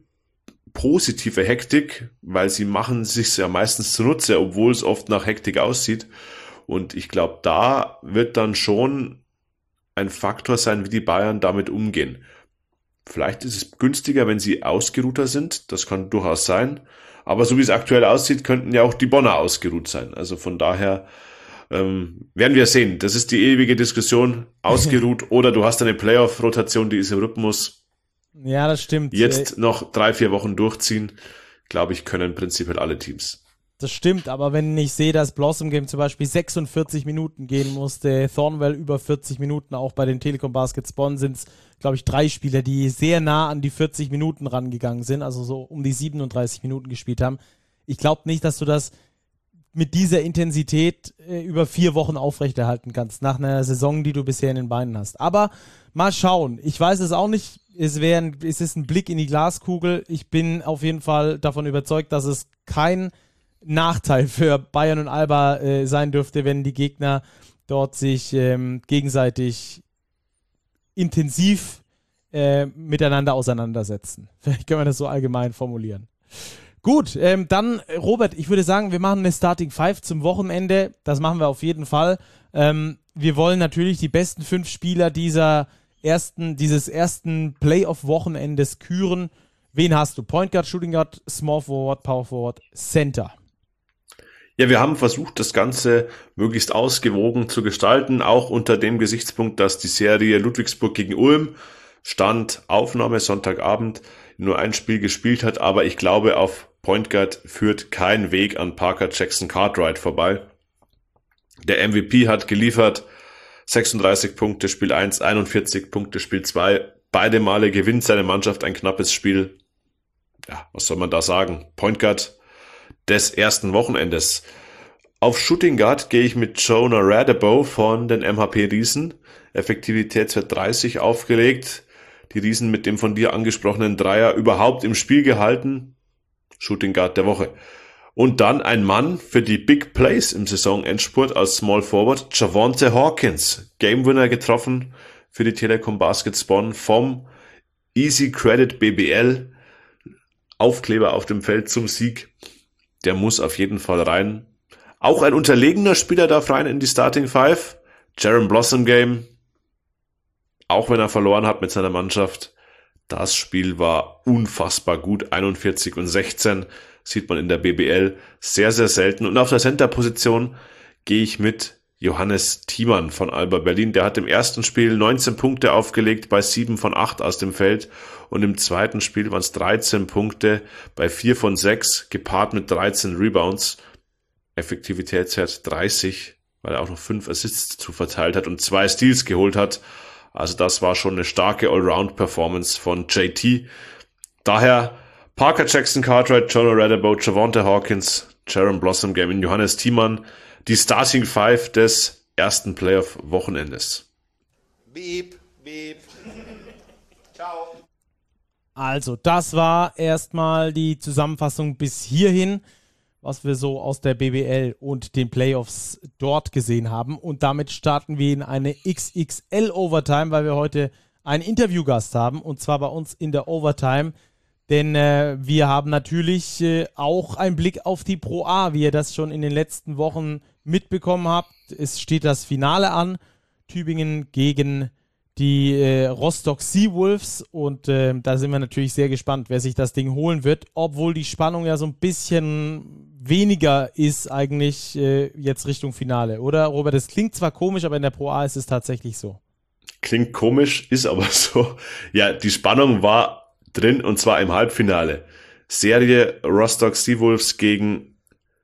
positive Hektik, weil sie machen sich ja meistens zunutze, obwohl es oft nach Hektik aussieht. Und ich glaube, da wird dann schon ein Faktor sein, wie die Bayern damit umgehen. Vielleicht ist es günstiger, wenn sie ausgeruhter sind, das kann durchaus sein. Aber so wie es aktuell aussieht, könnten ja auch die Bonner ausgeruht sein. Also von daher ähm, werden wir sehen. Das ist die ewige Diskussion, ausgeruht oder du hast eine Playoff-Rotation, die ist im Rhythmus. Ja, das stimmt. Jetzt noch drei, vier Wochen durchziehen, glaube ich, können prinzipiell alle Teams. Das stimmt, aber wenn ich sehe, dass Blossom Game zum Beispiel sechsundvierzig Minuten gehen musste, Thornwell über vierzig Minuten, auch bei den Telekom Baskets Bonn sind es, glaube ich, drei Spieler, die sehr nah an die vierzig Minuten rangegangen sind, also so um die siebenunddreißig Minuten gespielt haben. Ich glaube nicht, dass du das mit dieser Intensität äh, über vier Wochen aufrechterhalten kannst, nach einer Saison, die du bisher in den Beinen hast. Aber mal schauen. Ich weiß es auch nicht. Es, wär ein, es ist ein Blick in die Glaskugel. Ich bin auf jeden Fall davon überzeugt, dass es kein Nachteil für Bayern und Alba äh, sein dürfte, wenn die Gegner dort sich ähm, gegenseitig intensiv äh, miteinander auseinandersetzen. Vielleicht können wir das so allgemein formulieren. Gut, ähm, dann Robert, ich würde sagen, wir machen eine Starting Five zum Wochenende. Das machen wir auf jeden Fall. Ähm, wir wollen natürlich die besten fünf Spieler dieser ersten, dieses ersten Playoff-Wochenendes küren. Wen hast du? Point Guard, Shooting Guard, Small Forward, Power Forward, Center? Ja, wir haben versucht, das Ganze möglichst ausgewogen zu gestalten, auch unter dem Gesichtspunkt, dass die Serie Ludwigsburg gegen Ulm, Stand Aufnahme Sonntagabend, nur ein Spiel gespielt hat, aber ich glaube, auf Point Guard führt kein Weg an Parker Jackson Cartwright vorbei. Der M V P hat geliefert, sechsunddreißig Punkte Spiel eins, einundvierzig Punkte Spiel zwei, beide Male gewinnt seine Mannschaft ein knappes Spiel. Ja, was soll man da sagen? Point Guard des ersten Wochenendes. Auf Shooting Guard gehe ich mit Jonah Radebow von den M H P Riesen. Effektivitätswert dreißig aufgelegt. Die Riesen mit dem von dir angesprochenen Dreier überhaupt im Spiel gehalten. Shooting Guard der Woche. Und dann ein Mann für die Big Plays im Saisonendspurt als Small Forward, Javonte Hawkins. Game Winner getroffen für die Telekom Baskets Bonn vom Easy Credit B B L. Aufkleber auf dem Feld zum Sieg. Der muss auf jeden Fall rein. Auch ein unterlegener Spieler darf rein in die Starting Five. Jaron Blossom Game. Auch wenn er verloren hat mit seiner Mannschaft. Das Spiel war unfassbar gut. einundvierzig und sechzehn sieht man in der B B L sehr, sehr selten. Und auf der Center-Position gehe ich mit Johannes Thiemann von Alba Berlin. Der hat im ersten Spiel neunzehn Punkte aufgelegt bei sieben von acht aus dem Feld. Und im zweiten Spiel waren es dreizehn Punkte bei vier von sechs, gepaart mit dreizehn Rebounds. Effektivitätswert dreißig, weil er auch noch fünf Assists zu verteilt hat und zwei Steals geholt hat. Also das war schon eine starke Allround-Performance von J T. Daher Parker Jackson Cartwright, Jonah Radebow, Javonte Hawkins, Jaron Blossom Game in Johannes Thiemann. Die Starting Five des ersten Playoff-Wochenendes. Beep, beep. Ciao. Also, das war erstmal die Zusammenfassung bis hierhin, was wir so aus der B B L und den Playoffs dort gesehen haben. Und damit starten wir in eine X X L-Overtime, weil wir heute einen Interviewgast haben, und zwar bei uns in der Overtime. Denn äh, wir haben natürlich äh, auch einen Blick auf die Pro A, wie ihr das schon in den letzten Wochen mitbekommen habt. Es steht das Finale an, Tübingen gegen die äh, Rostock Seawolves, und äh, da sind wir natürlich sehr gespannt, wer sich das Ding holen wird, obwohl die Spannung ja so ein bisschen weniger ist eigentlich äh, jetzt Richtung Finale, oder Robert? Das klingt zwar komisch, aber in der Pro A ist es tatsächlich so. Klingt komisch, ist aber so. Ja, die Spannung war drin, und zwar im Halbfinale. Serie Rostock Seawolves gegen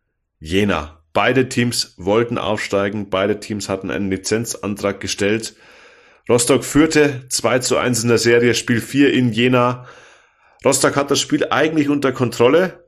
Jena. Beide Teams wollten aufsteigen, beide Teams hatten einen Lizenzantrag gestellt. Rostock führte zwei zu eins in der Serie, Spiel vier in Jena. Rostock hat das Spiel eigentlich unter Kontrolle,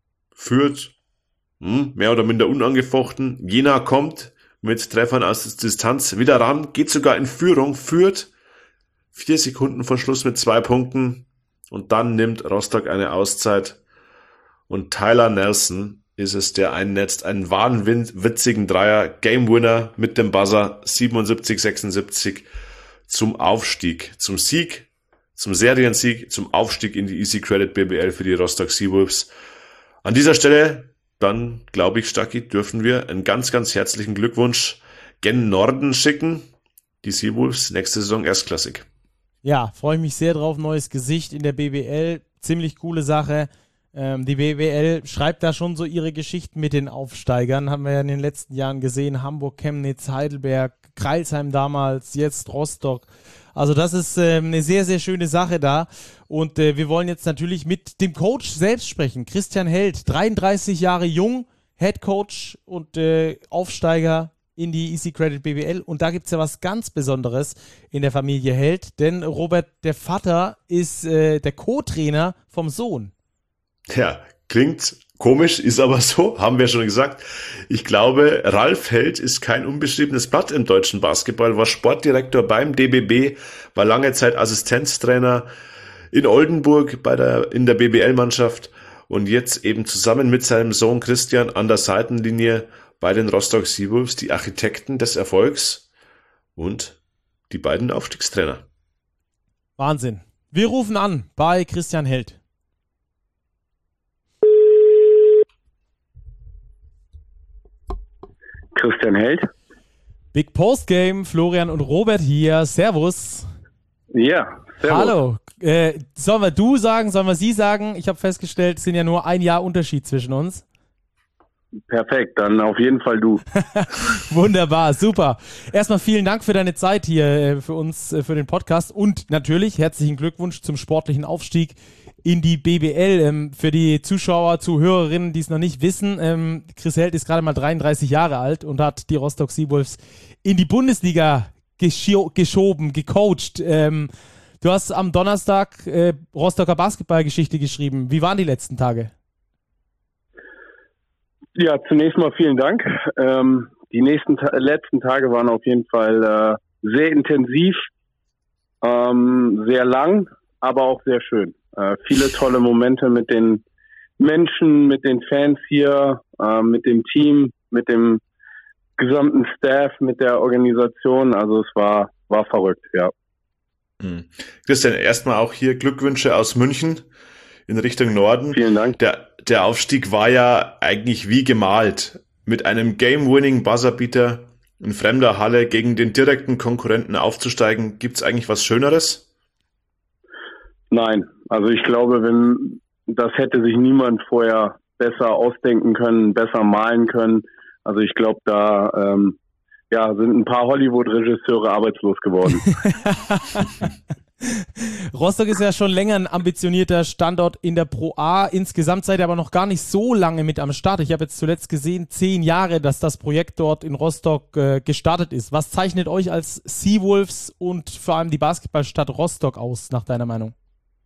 führt hm, mehr oder minder unangefochten. Jena kommt mit Treffern aus der Distanz wieder ran, geht sogar in Führung, führt vier Sekunden vor Schluss mit zwei Punkten. Und dann nimmt Rostock eine Auszeit und Tyler Nelson ist es, der einnetzt einen wahnwitzigen Dreier, Game Winner mit dem Buzzer, siebenundsiebzig sechsundsiebzig zum Aufstieg, zum Sieg, zum Seriensieg, zum Aufstieg in die Easy Credit B B L für die Rostock Seawolves. An dieser Stelle, dann glaube ich, Stacki, dürfen wir einen ganz, ganz herzlichen Glückwunsch gen Norden schicken. Die Seawolves nächste Saison erstklassig. Ja, freue ich mich sehr drauf. Neues Gesicht in der B B L. Ziemlich coole Sache. Ähm, die B B L schreibt da schon so ihre Geschichten mit den Aufsteigern. Haben wir ja in den letzten Jahren gesehen. Hamburg, Chemnitz, Heidelberg, Crailsheim damals, jetzt Rostock. Also das ist äh, eine sehr, sehr schöne Sache da. Und äh, wir wollen jetzt natürlich mit dem Coach selbst sprechen. Christian Held, dreiunddreißig Jahre jung, Head Coach und äh, Aufsteiger in die Easy Credit B B L, und da gibt es ja was ganz Besonderes in der Familie Held, denn Robert, der Vater ist äh, der Co-Trainer vom Sohn. Ja, klingt komisch, ist aber so, haben wir schon gesagt. Ich glaube, Ralf Held ist kein unbeschriebenes Blatt im deutschen Basketball, war Sportdirektor beim D B B, war lange Zeit Assistenztrainer in Oldenburg bei der, in der B B L-Mannschaft und jetzt eben zusammen mit seinem Sohn Christian an der Seitenlinie bei den Rostock Seawolves, die Architekten des Erfolgs und die beiden Aufstiegstrainer. Wahnsinn. Wir rufen an bei Christian Held. Christian Held. Big Post Game, Florian und Robert hier. Servus. Ja, servus. Hallo. Äh, sollen wir du sagen, sollen wir sie sagen? Ich habe festgestellt, es sind ja nur ein Jahr Unterschied zwischen uns. perfekt, dann auf jeden Fall du. Wunderbar, super. Erstmal vielen Dank für deine Zeit hier für uns, für den Podcast und natürlich herzlichen Glückwunsch zum sportlichen Aufstieg in die B B L. Ähm, für die Zuschauer, Zuhörerinnen, die es noch nicht wissen, ähm, Chris Held ist gerade mal dreiunddreißig Jahre alt und hat die Rostock Seawolves in die Bundesliga gescho- geschoben, gecoacht. Ähm, du hast am Donnerstag äh, Rostocker Basketballgeschichte geschrieben. Wie waren die letzten Tage? Ja, zunächst mal vielen Dank. Ähm, die nächsten ta- letzten Tage waren auf jeden Fall äh, sehr intensiv, ähm, sehr lang, aber auch sehr schön. Äh, viele tolle Momente mit den Menschen, mit den Fans hier, äh, mit dem Team, mit dem gesamten Staff, mit der Organisation. Also es war war verrückt, ja. Hm. Christian, erstmal auch hier Glückwünsche aus München in Richtung Norden. Vielen Dank. Der, der Aufstieg war ja eigentlich wie gemalt. Mit einem Game-Winning-Buzzerbeater in fremder Halle gegen den direkten Konkurrenten aufzusteigen. Gibt's eigentlich was Schöneres? Nein, also ich glaube, wenn das hätte sich niemand vorher besser ausdenken können, besser malen können. Also ich glaube, da ähm, ja, sind ein paar Hollywood-Regisseure arbeitslos geworden. Rostock ist ja schon länger ein ambitionierter Standort in der Pro A. Insgesamt seid ihr aber noch gar nicht so lange mit am Start. Ich habe jetzt zuletzt gesehen, zehn Jahre, dass das Projekt dort in Rostock äh, gestartet ist. Was zeichnet euch als Seawolves und vor allem die Basketballstadt Rostock aus, nach deiner Meinung?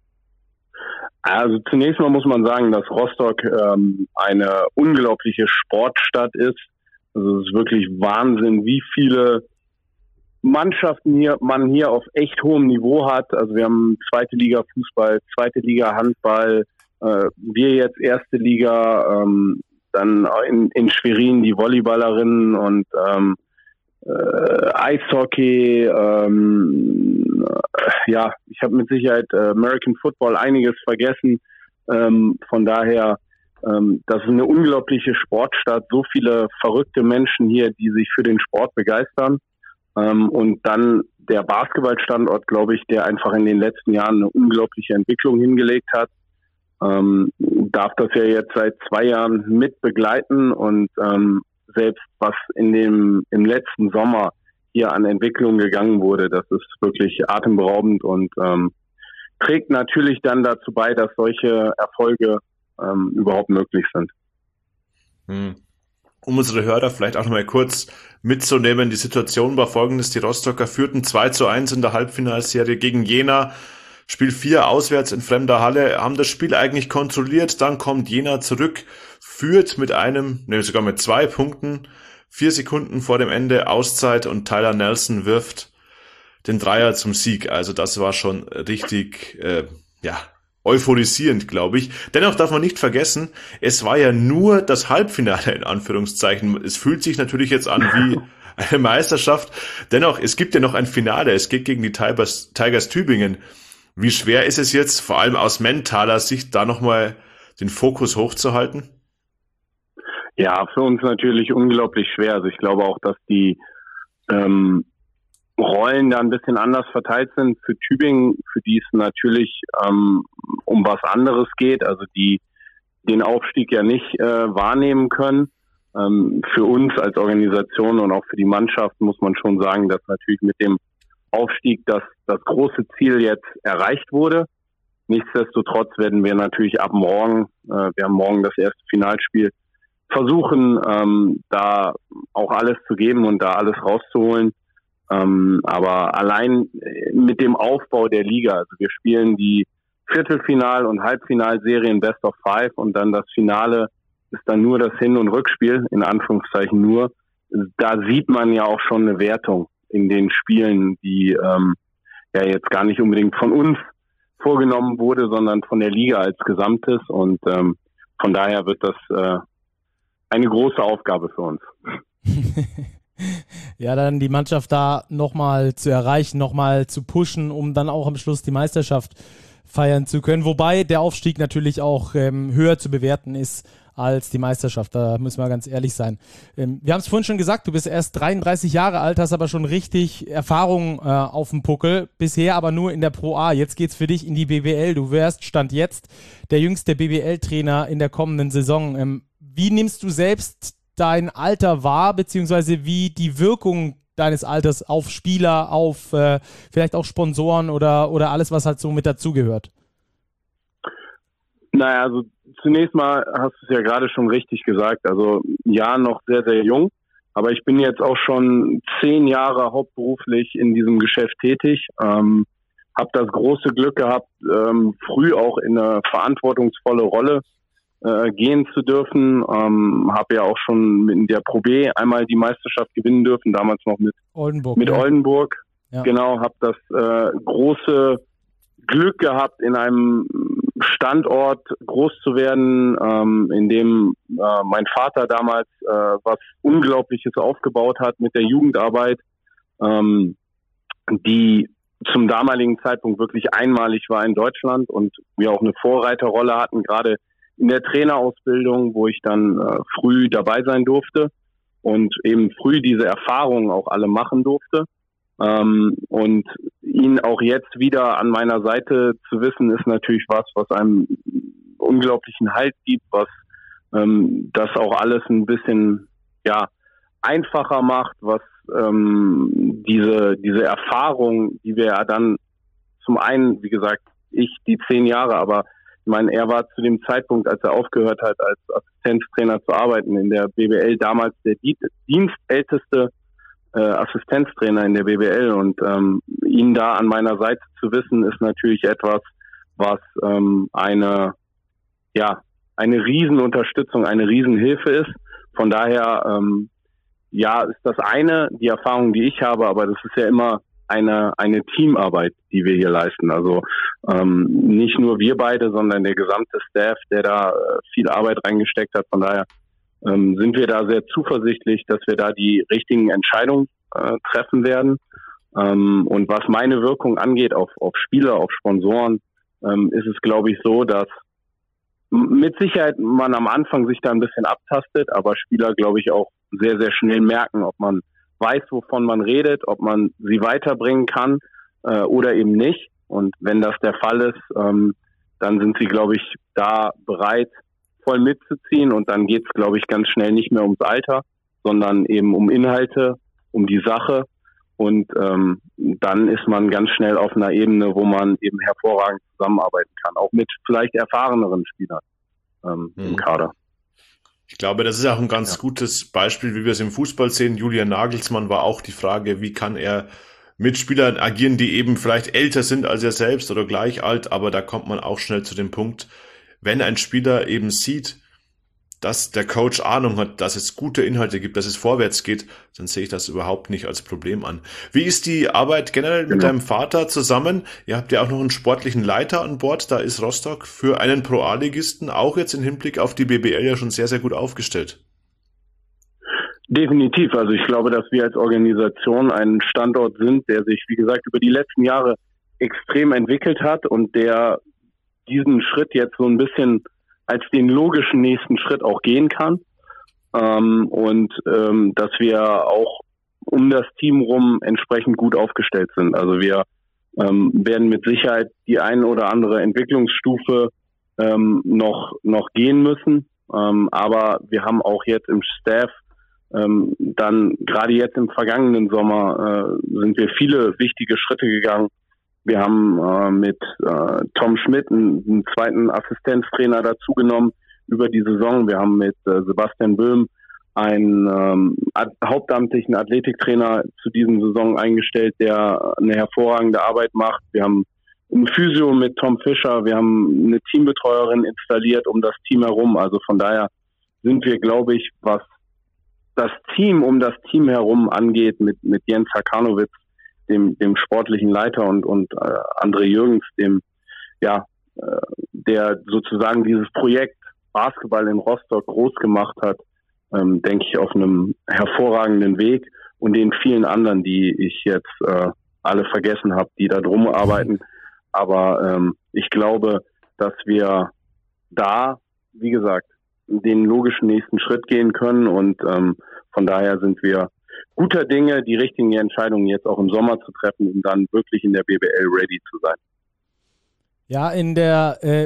Also zunächst mal muss man sagen, dass Rostock ähm, eine unglaubliche Sportstadt ist. Also es ist wirklich Wahnsinn, wie viele Mannschaften hier man hier auf echt hohem Niveau hat. Also wir haben zweite Liga Fußball, zweite Liga Handball, äh, wir jetzt erste Liga, ähm, dann in, in Schwerin die Volleyballerinnen und ähm, äh, Eishockey. Ähm, äh, ja, ich habe mit Sicherheit äh, American Football einiges vergessen. Ähm, von daher, ähm, das ist eine unglaubliche Sportstadt. So viele verrückte Menschen hier, die sich für den Sport begeistern. Ähm, und dann der Basketballstandort, glaube ich, der einfach in den letzten Jahren eine unglaubliche Entwicklung hingelegt hat. Ähm, darf das ja jetzt seit zwei Jahren mit begleiten und ähm, selbst was in dem im letzten Sommer hier an Entwicklung gegangen wurde, das ist wirklich atemberaubend und ähm, trägt natürlich dann dazu bei, dass solche Erfolge ähm, überhaupt möglich sind. Hm. Um unsere Hörer vielleicht auch noch mal kurz mitzunehmen, die Situation war folgendes: Die Rostocker führten zwei zu eins in der Halbfinalserie gegen Jena. Spiel vier auswärts in fremder Halle, haben das Spiel eigentlich kontrolliert, dann kommt Jena zurück, führt mit einem, ne, sogar mit zwei Punkten, vier Sekunden vor dem Ende Auszeit und Tyler Nelson wirft den Dreier zum Sieg. Also das war schon richtig, äh, ja, euphorisierend, glaube ich. Dennoch darf man nicht vergessen, es war ja nur das Halbfinale in Anführungszeichen. Es fühlt sich natürlich jetzt an wie eine Meisterschaft. Dennoch, es gibt ja noch ein Finale. Es geht gegen die Tigers, Tigers Tübingen. Wie schwer ist es jetzt, vor allem aus mentaler Sicht, da nochmal den Fokus hochzuhalten? Ja, für uns natürlich unglaublich schwer. Also ich glaube auch, dass die ähm, Rollen da ein bisschen anders verteilt sind. Für Tübingen, für die es natürlich ähm, um was anderes geht, also die den Aufstieg ja nicht äh, wahrnehmen können. Ähm, für uns als Organisation und auch für die Mannschaft muss man schon sagen, dass natürlich mit dem Aufstieg das, das große Ziel jetzt erreicht wurde. Nichtsdestotrotz werden wir natürlich ab morgen, äh, wir haben morgen das erste Finalspiel, versuchen, ähm, da auch alles zu geben und da alles rauszuholen. Ähm, aber allein mit dem Aufbau der Liga, also wir spielen die Viertelfinal- und Halbfinalserien Best of Five und dann das Finale ist dann nur das Hin- und Rückspiel, in Anführungszeichen nur. Da sieht man ja auch schon eine Wertung in den Spielen, die ähm, ja jetzt gar nicht unbedingt von uns vorgenommen wurde, sondern von der Liga als Gesamtes. Und ähm, von daher wird das äh, eine große Aufgabe für uns. Ja, dann die Mannschaft da nochmal zu erreichen, nochmal zu pushen, um dann auch am Schluss die Meisterschaft feiern zu können. Wobei der Aufstieg natürlich auch ähm, höher zu bewerten ist als die Meisterschaft. Da müssen wir ganz ehrlich sein. Ähm, wir haben es vorhin schon gesagt, du bist erst dreiunddreißig Jahre alt, hast aber schon richtig Erfahrung äh, auf dem Puckel. Bisher aber nur in der Pro A. Jetzt geht's für dich in die B B L. Du wärst, Stand jetzt, der jüngste B B L-Trainer in der kommenden Saison. Ähm, wie nimmst du selbst dein Alter wahr, beziehungsweise wie die Wirkung deines Alters auf Spieler, auf äh, vielleicht auch Sponsoren oder, oder alles, was halt so mit dazugehört? Naja, also zunächst mal hast du es ja gerade schon richtig gesagt. Also ja, noch sehr, sehr jung. Aber ich bin jetzt auch schon zehn Jahre hauptberuflich in diesem Geschäft tätig. Ähm, habe das große Glück gehabt, ähm, früh auch in eine verantwortungsvolle Rolle äh, gehen zu dürfen. Ähm, habe ja auch schon in der Pro B einmal die Meisterschaft gewinnen dürfen, damals noch mit Oldenburg. Mit ja. Oldenburg. Ja. Genau, habe das äh, große Glück gehabt, in einem Standort groß zu werden, ähm, in dem äh, mein Vater damals äh, was Unglaubliches aufgebaut hat mit der Jugendarbeit, ähm, die zum damaligen Zeitpunkt wirklich einmalig war in Deutschland und wir auch eine Vorreiterrolle hatten, gerade in der Trainerausbildung, wo ich dann äh, früh dabei sein durfte und eben früh diese Erfahrungen auch alle machen durfte. Ähm, und ihn auch jetzt wieder an meiner Seite zu wissen, ist natürlich was, was einem unglaublichen Halt gibt, was ähm, das auch alles ein bisschen ja einfacher macht, was ähm, diese diese Erfahrung, die wir ja dann zum einen, wie gesagt, ich die zehn Jahre, aber ich meine, er war zu dem Zeitpunkt, als er aufgehört hat, als Assistenztrainer zu arbeiten in der B B L, damals der dienstälteste äh, Assistenztrainer in der B B L und ähm, ihn da an meiner Seite zu wissen, ist natürlich etwas, was ähm, eine ja eine Riesenunterstützung, eine Riesenhilfe ist. Von daher ähm, ja ist das eine die Erfahrung, die ich habe, aber das ist ja immer eine eine Teamarbeit, die wir hier leisten. Also ähm, nicht nur wir beide, sondern der gesamte Staff, der da äh, viel Arbeit reingesteckt hat. Von daher ähm, sind wir da sehr zuversichtlich, dass wir da die richtigen Entscheidungen äh, treffen werden. Ähm, und was meine Wirkung angeht auf, auf Spieler, auf Sponsoren, ähm, ist es, glaube ich, so, dass mit Sicherheit man am Anfang sich da ein bisschen abtastet, aber Spieler, glaube ich, auch sehr, sehr schnell merken, ob man weiß, wovon man redet, ob man sie weiterbringen kann äh, oder eben nicht. Und wenn das der Fall ist, ähm, dann sind sie, glaube ich, da bereit, voll mitzuziehen. Und dann geht es, glaube ich, ganz schnell nicht mehr ums Alter, sondern eben um Inhalte, um die Sache. Und ähm, dann ist man ganz schnell auf einer Ebene, wo man eben hervorragend zusammenarbeiten kann, auch mit vielleicht erfahreneren Spielern ähm, hm. im Kader. Ich glaube, das ist auch ein ganz ja. gutes Beispiel, wie wir es im Fußball sehen. Julian Nagelsmann war auch die Frage, wie kann er mit Spielern agieren, die eben vielleicht älter sind als er selbst oder gleich alt, aber da kommt man auch schnell zu dem Punkt, wenn ein Spieler eben sieht, dass der Coach Ahnung hat, dass es gute Inhalte gibt, dass es vorwärts geht, dann sehe ich das überhaupt nicht als Problem an. Wie ist die Arbeit generell mit genau. deinem Vater zusammen? Ihr habt ja auch noch einen sportlichen Leiter an Bord, da ist Rostock für einen Pro-A-Ligisten auch jetzt im Hinblick auf die B B L ja schon sehr, sehr gut aufgestellt. Definitiv, also ich glaube, dass wir als Organisation ein Standort sind, der sich, wie gesagt, über die letzten Jahre extrem entwickelt hat und der diesen Schritt jetzt so ein bisschen als den logischen nächsten Schritt auch gehen kann. Ähm, und ähm, dass wir auch um das Team rum entsprechend gut aufgestellt sind. Also wir ähm, werden mit Sicherheit die ein oder andere Entwicklungsstufe ähm, noch noch gehen müssen. Ähm, aber wir haben auch jetzt im Staff ähm, dann gerade jetzt im vergangenen Sommer äh, sind wir viele wichtige Schritte gegangen. Wir haben äh, mit äh, Tom Schmidt einen, einen zweiten Assistenztrainer dazugenommen über die Saison. Wir haben mit äh, Sebastian Böhm einen ähm, ad- hauptamtlichen Athletiktrainer zu diesem Saison eingestellt, der eine hervorragende Arbeit macht. Wir haben einen Physio mit Tom Fischer. Wir haben eine Teambetreuerin installiert um das Team herum. Also von daher sind wir, glaube ich, was das Team um das Team herum angeht, mit, mit Jens Hakanowitz, dem, dem sportlichen Leiter und, und äh, André Jürgens, dem, ja, äh, der sozusagen dieses Projekt Basketball in Rostock groß gemacht hat, ähm, denke ich, auf einem hervorragenden Weg und den vielen anderen, die ich jetzt äh, alle vergessen habe, die da drum arbeiten. Aber ähm, ich glaube, dass wir da, wie gesagt, den logischen nächsten Schritt gehen können und ähm, von daher sind wir guter Dinge, die richtigen Entscheidungen jetzt auch im Sommer zu treffen, um dann wirklich in der B B L ready zu sein. Ja, in der, äh,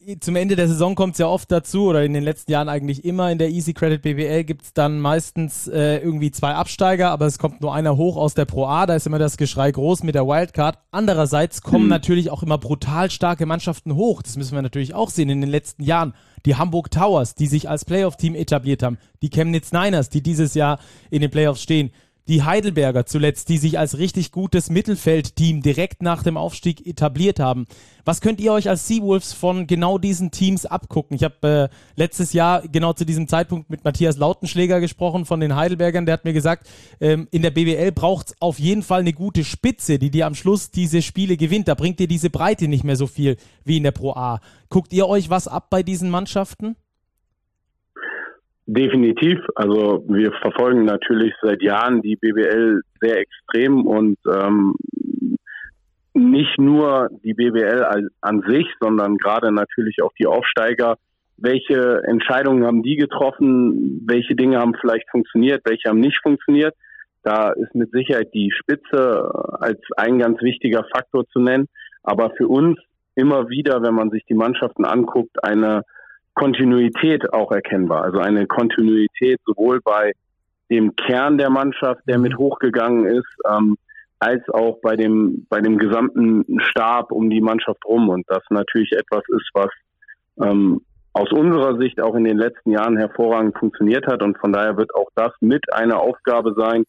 zum Ende der Saison kommt es ja oft dazu, oder in den letzten Jahren eigentlich immer, in der Easy Credit B B L gibt es dann meistens äh, irgendwie zwei Absteiger, aber es kommt nur einer hoch aus der Pro A, da ist immer das Geschrei groß mit der Wildcard. Andererseits kommen mhm. natürlich auch immer brutal starke Mannschaften hoch, das müssen wir natürlich auch sehen in den letzten Jahren. Die Hamburg Towers, die sich als Playoff-Team etabliert haben, die Chemnitz Niners, die dieses Jahr in den Playoffs stehen, die Heidelberger zuletzt, die sich als richtig gutes Mittelfeldteam direkt nach dem Aufstieg etabliert haben. Was könnt ihr euch als Seawolves von genau diesen Teams abgucken? Ich habe äh, letztes Jahr genau zu diesem Zeitpunkt mit Matthias Lautenschläger gesprochen von den Heidelbergern. Der hat mir gesagt, ähm, in der B B L braucht es auf jeden Fall eine gute Spitze, die dir am Schluss diese Spiele gewinnt. Da bringt dir diese Breite nicht mehr so viel wie in der Pro A. Guckt ihr euch was ab bei diesen Mannschaften? Definitiv. Also wir verfolgen natürlich seit Jahren die B B L sehr extrem und ähm, nicht nur die B B L als, an sich, sondern gerade natürlich auch die Aufsteiger. Welche Entscheidungen haben die getroffen? Welche Dinge haben vielleicht funktioniert? Welche haben nicht funktioniert? Da ist mit Sicherheit die Spitze als ein ganz wichtiger Faktor zu nennen. Aber für uns immer wieder, wenn man sich die Mannschaften anguckt, eine Kontinuität auch erkennbar. Also eine Kontinuität sowohl bei dem Kern der Mannschaft, der mit hochgegangen ist, ähm, als auch bei dem bei dem gesamten Stab um die Mannschaft rum. Und das natürlich etwas ist, was ähm, aus unserer Sicht auch in den letzten Jahren hervorragend funktioniert hat. Und von daher wird auch das mit eine Aufgabe sein,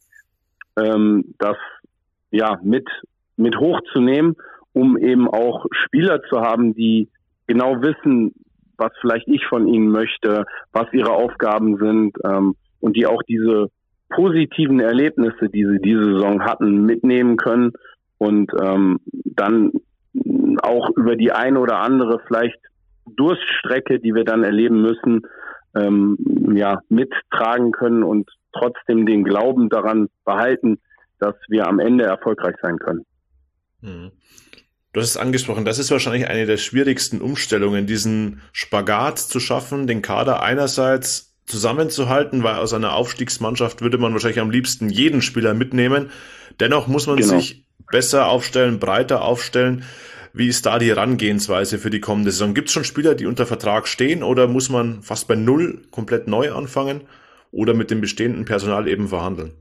ähm, das ja mit mit hochzunehmen, um eben auch Spieler zu haben, die genau wissen, was vielleicht ich von ihnen möchte, was ihre Aufgaben sind ähm, und die auch diese positiven Erlebnisse, die sie diese Saison hatten, mitnehmen können und ähm, dann auch über die eine oder andere vielleicht Durststrecke, die wir dann erleben müssen, ähm, ja, mittragen können und trotzdem den Glauben daran behalten, dass wir am Ende erfolgreich sein können. Mhm. Du hast es angesprochen, das ist wahrscheinlich eine der schwierigsten Umstellungen, diesen Spagat zu schaffen, den Kader einerseits zusammenzuhalten, weil aus einer Aufstiegsmannschaft würde man wahrscheinlich am liebsten jeden Spieler mitnehmen. Dennoch muss man genau. sich besser aufstellen, breiter aufstellen. Wie ist da die Herangehensweise für die kommende Saison? Gibt es schon Spieler, die unter Vertrag stehen, oder muss man fast bei Null komplett neu anfangen oder mit dem bestehenden Personal eben verhandeln?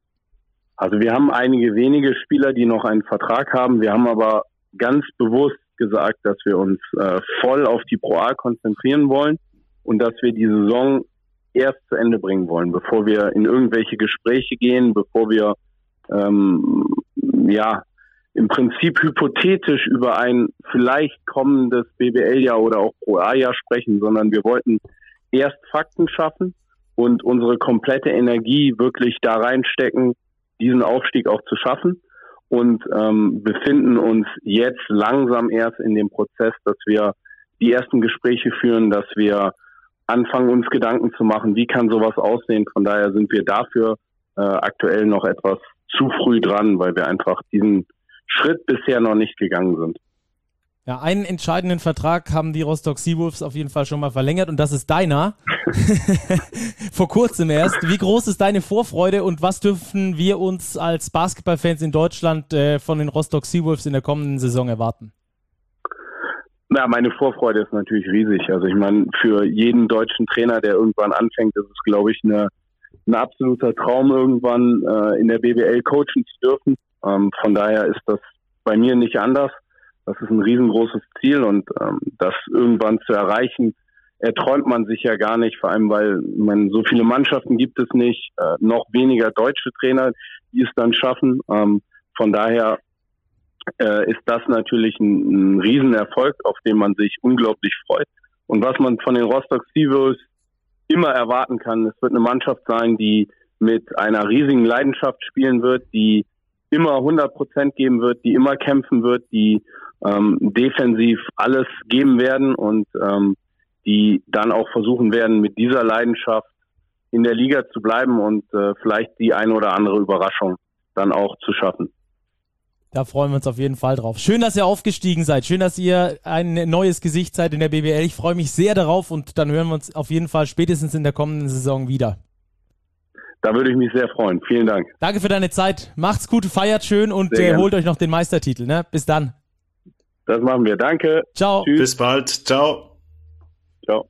Also wir haben einige wenige Spieler, die noch einen Vertrag haben. Wir haben aber ganz bewusst gesagt, dass wir uns äh, voll auf die Pro A konzentrieren wollen und dass wir die Saison erst zu Ende bringen wollen, bevor wir in irgendwelche Gespräche gehen, bevor wir ähm, ja im Prinzip hypothetisch über ein vielleicht kommendes B B L-Jahr oder auch Pro A-Jahr sprechen, sondern wir wollten erst Fakten schaffen und unsere komplette Energie wirklich da reinstecken, diesen Aufstieg auch zu schaffen. Und ähm, befinden uns jetzt langsam erst in dem Prozess, dass wir die ersten Gespräche führen, dass wir anfangen, uns Gedanken zu machen, wie kann sowas aussehen. Von daher sind wir dafür äh, aktuell noch etwas zu früh dran, weil wir einfach diesen Schritt bisher noch nicht gegangen sind. Ja, einen entscheidenden Vertrag haben die Rostock Seawolves auf jeden Fall schon mal verlängert und das ist deiner. Vor kurzem erst. Wie groß ist deine Vorfreude und was dürfen wir uns als Basketballfans in Deutschland äh, von den Rostock Seawolves in der kommenden Saison erwarten? Na, meine Vorfreude ist natürlich riesig. Also ich meine, für jeden deutschen Trainer, der irgendwann anfängt, ist es, glaube ich, eine, ein absoluter Traum, irgendwann äh, in der B B L coachen zu dürfen. Ähm, von daher ist das bei mir nicht anders. Das ist ein riesengroßes Ziel und ähm, das irgendwann zu erreichen, erträumt man sich ja gar nicht, vor allem weil man so viele Mannschaften gibt es nicht, äh, noch weniger deutsche Trainer, die es dann schaffen. Ähm, von daher äh, ist das natürlich ein, ein Riesenerfolg, auf den man sich unglaublich freut. Und was man von den Rostock Seawolves immer erwarten kann, es wird eine Mannschaft sein, die mit einer riesigen Leidenschaft spielen wird, die immer hundert Prozent geben wird, die immer kämpfen wird, die ähm, defensiv alles geben werden und ähm, die dann auch versuchen werden, mit dieser Leidenschaft in der Liga zu bleiben und äh, vielleicht die eine oder andere Überraschung dann auch zu schaffen. Da freuen wir uns auf jeden Fall drauf. Schön, dass ihr aufgestiegen seid. Schön, dass ihr ein neues Gesicht seid in der B B L. Ich freue mich sehr darauf und dann hören wir uns auf jeden Fall spätestens in der kommenden Saison wieder. Da würde ich mich sehr freuen. Vielen Dank. Danke für deine Zeit. Macht's gut, feiert schön und äh, holt euch noch den Meistertitel. Ne? Bis dann. Das machen wir. Danke. Ciao. Tschüss. Bis bald. Ciao. Ciao.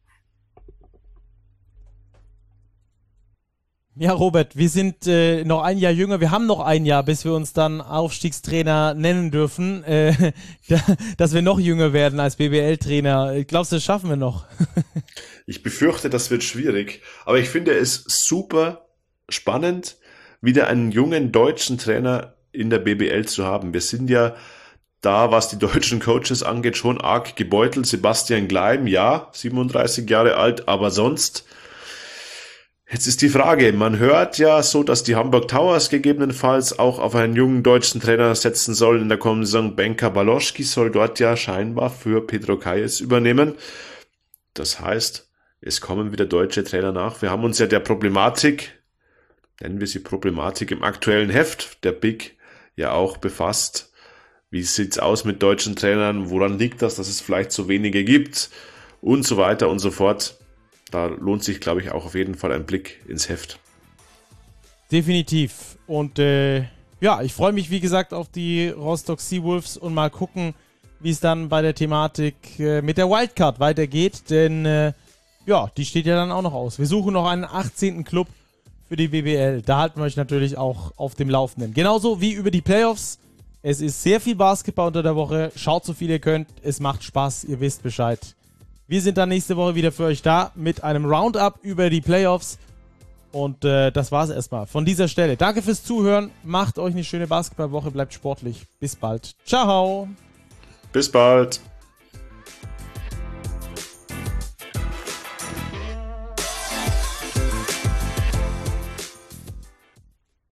Ja, Robert, wir sind äh, noch ein Jahr jünger. Wir haben noch ein Jahr, bis wir uns dann Aufstiegstrainer nennen dürfen. Äh, da, dass wir noch jünger werden als B B L-Trainer. Glaubst du, das schaffen wir noch? Ich befürchte, das wird schwierig. Aber ich finde es super spannend, wieder einen jungen deutschen Trainer in der B B L zu haben. Wir sind ja da, was die deutschen Coaches angeht, schon arg gebeutelt. Sebastian Gleim, ja, siebenunddreißig Jahre alt, aber sonst... Jetzt ist die Frage, man hört ja so, dass die Hamburg Towers gegebenenfalls auch auf einen jungen deutschen Trainer setzen sollen in der kommenden Saison. Benka Baloschki soll dort ja scheinbar für Pedro Kayes übernehmen. Das heißt, es kommen wieder deutsche Trainer nach. Wir haben uns ja der Problematik, nennen wir sie Problematik, im aktuellen Heft der Big ja auch befasst. Wie sieht's aus mit deutschen Trainern? Woran liegt das, dass es vielleicht so wenige gibt? Und so weiter und so fort. Da lohnt sich, glaube ich, auch auf jeden Fall ein Blick ins Heft. Definitiv. Und äh, ja, ich freue mich, wie gesagt, auf die Rostock Seawolves und mal gucken, wie es dann bei der Thematik äh, mit der Wildcard weitergeht. Denn äh, ja, die steht ja dann auch noch aus. Wir suchen noch einen achtzehnten Club für die B B L. Da halten wir euch natürlich auch auf dem Laufenden. Genauso wie über die Playoffs. Es ist sehr viel Basketball unter der Woche. Schaut so viel ihr könnt. Es macht Spaß. Ihr wisst Bescheid. Wir sind dann nächste Woche wieder für euch da mit einem Roundup über die Playoffs. Und äh, das war's erstmal von dieser Stelle. Danke fürs Zuhören. Macht euch eine schöne Basketballwoche. Bleibt sportlich. Bis bald. Ciao. Bis bald.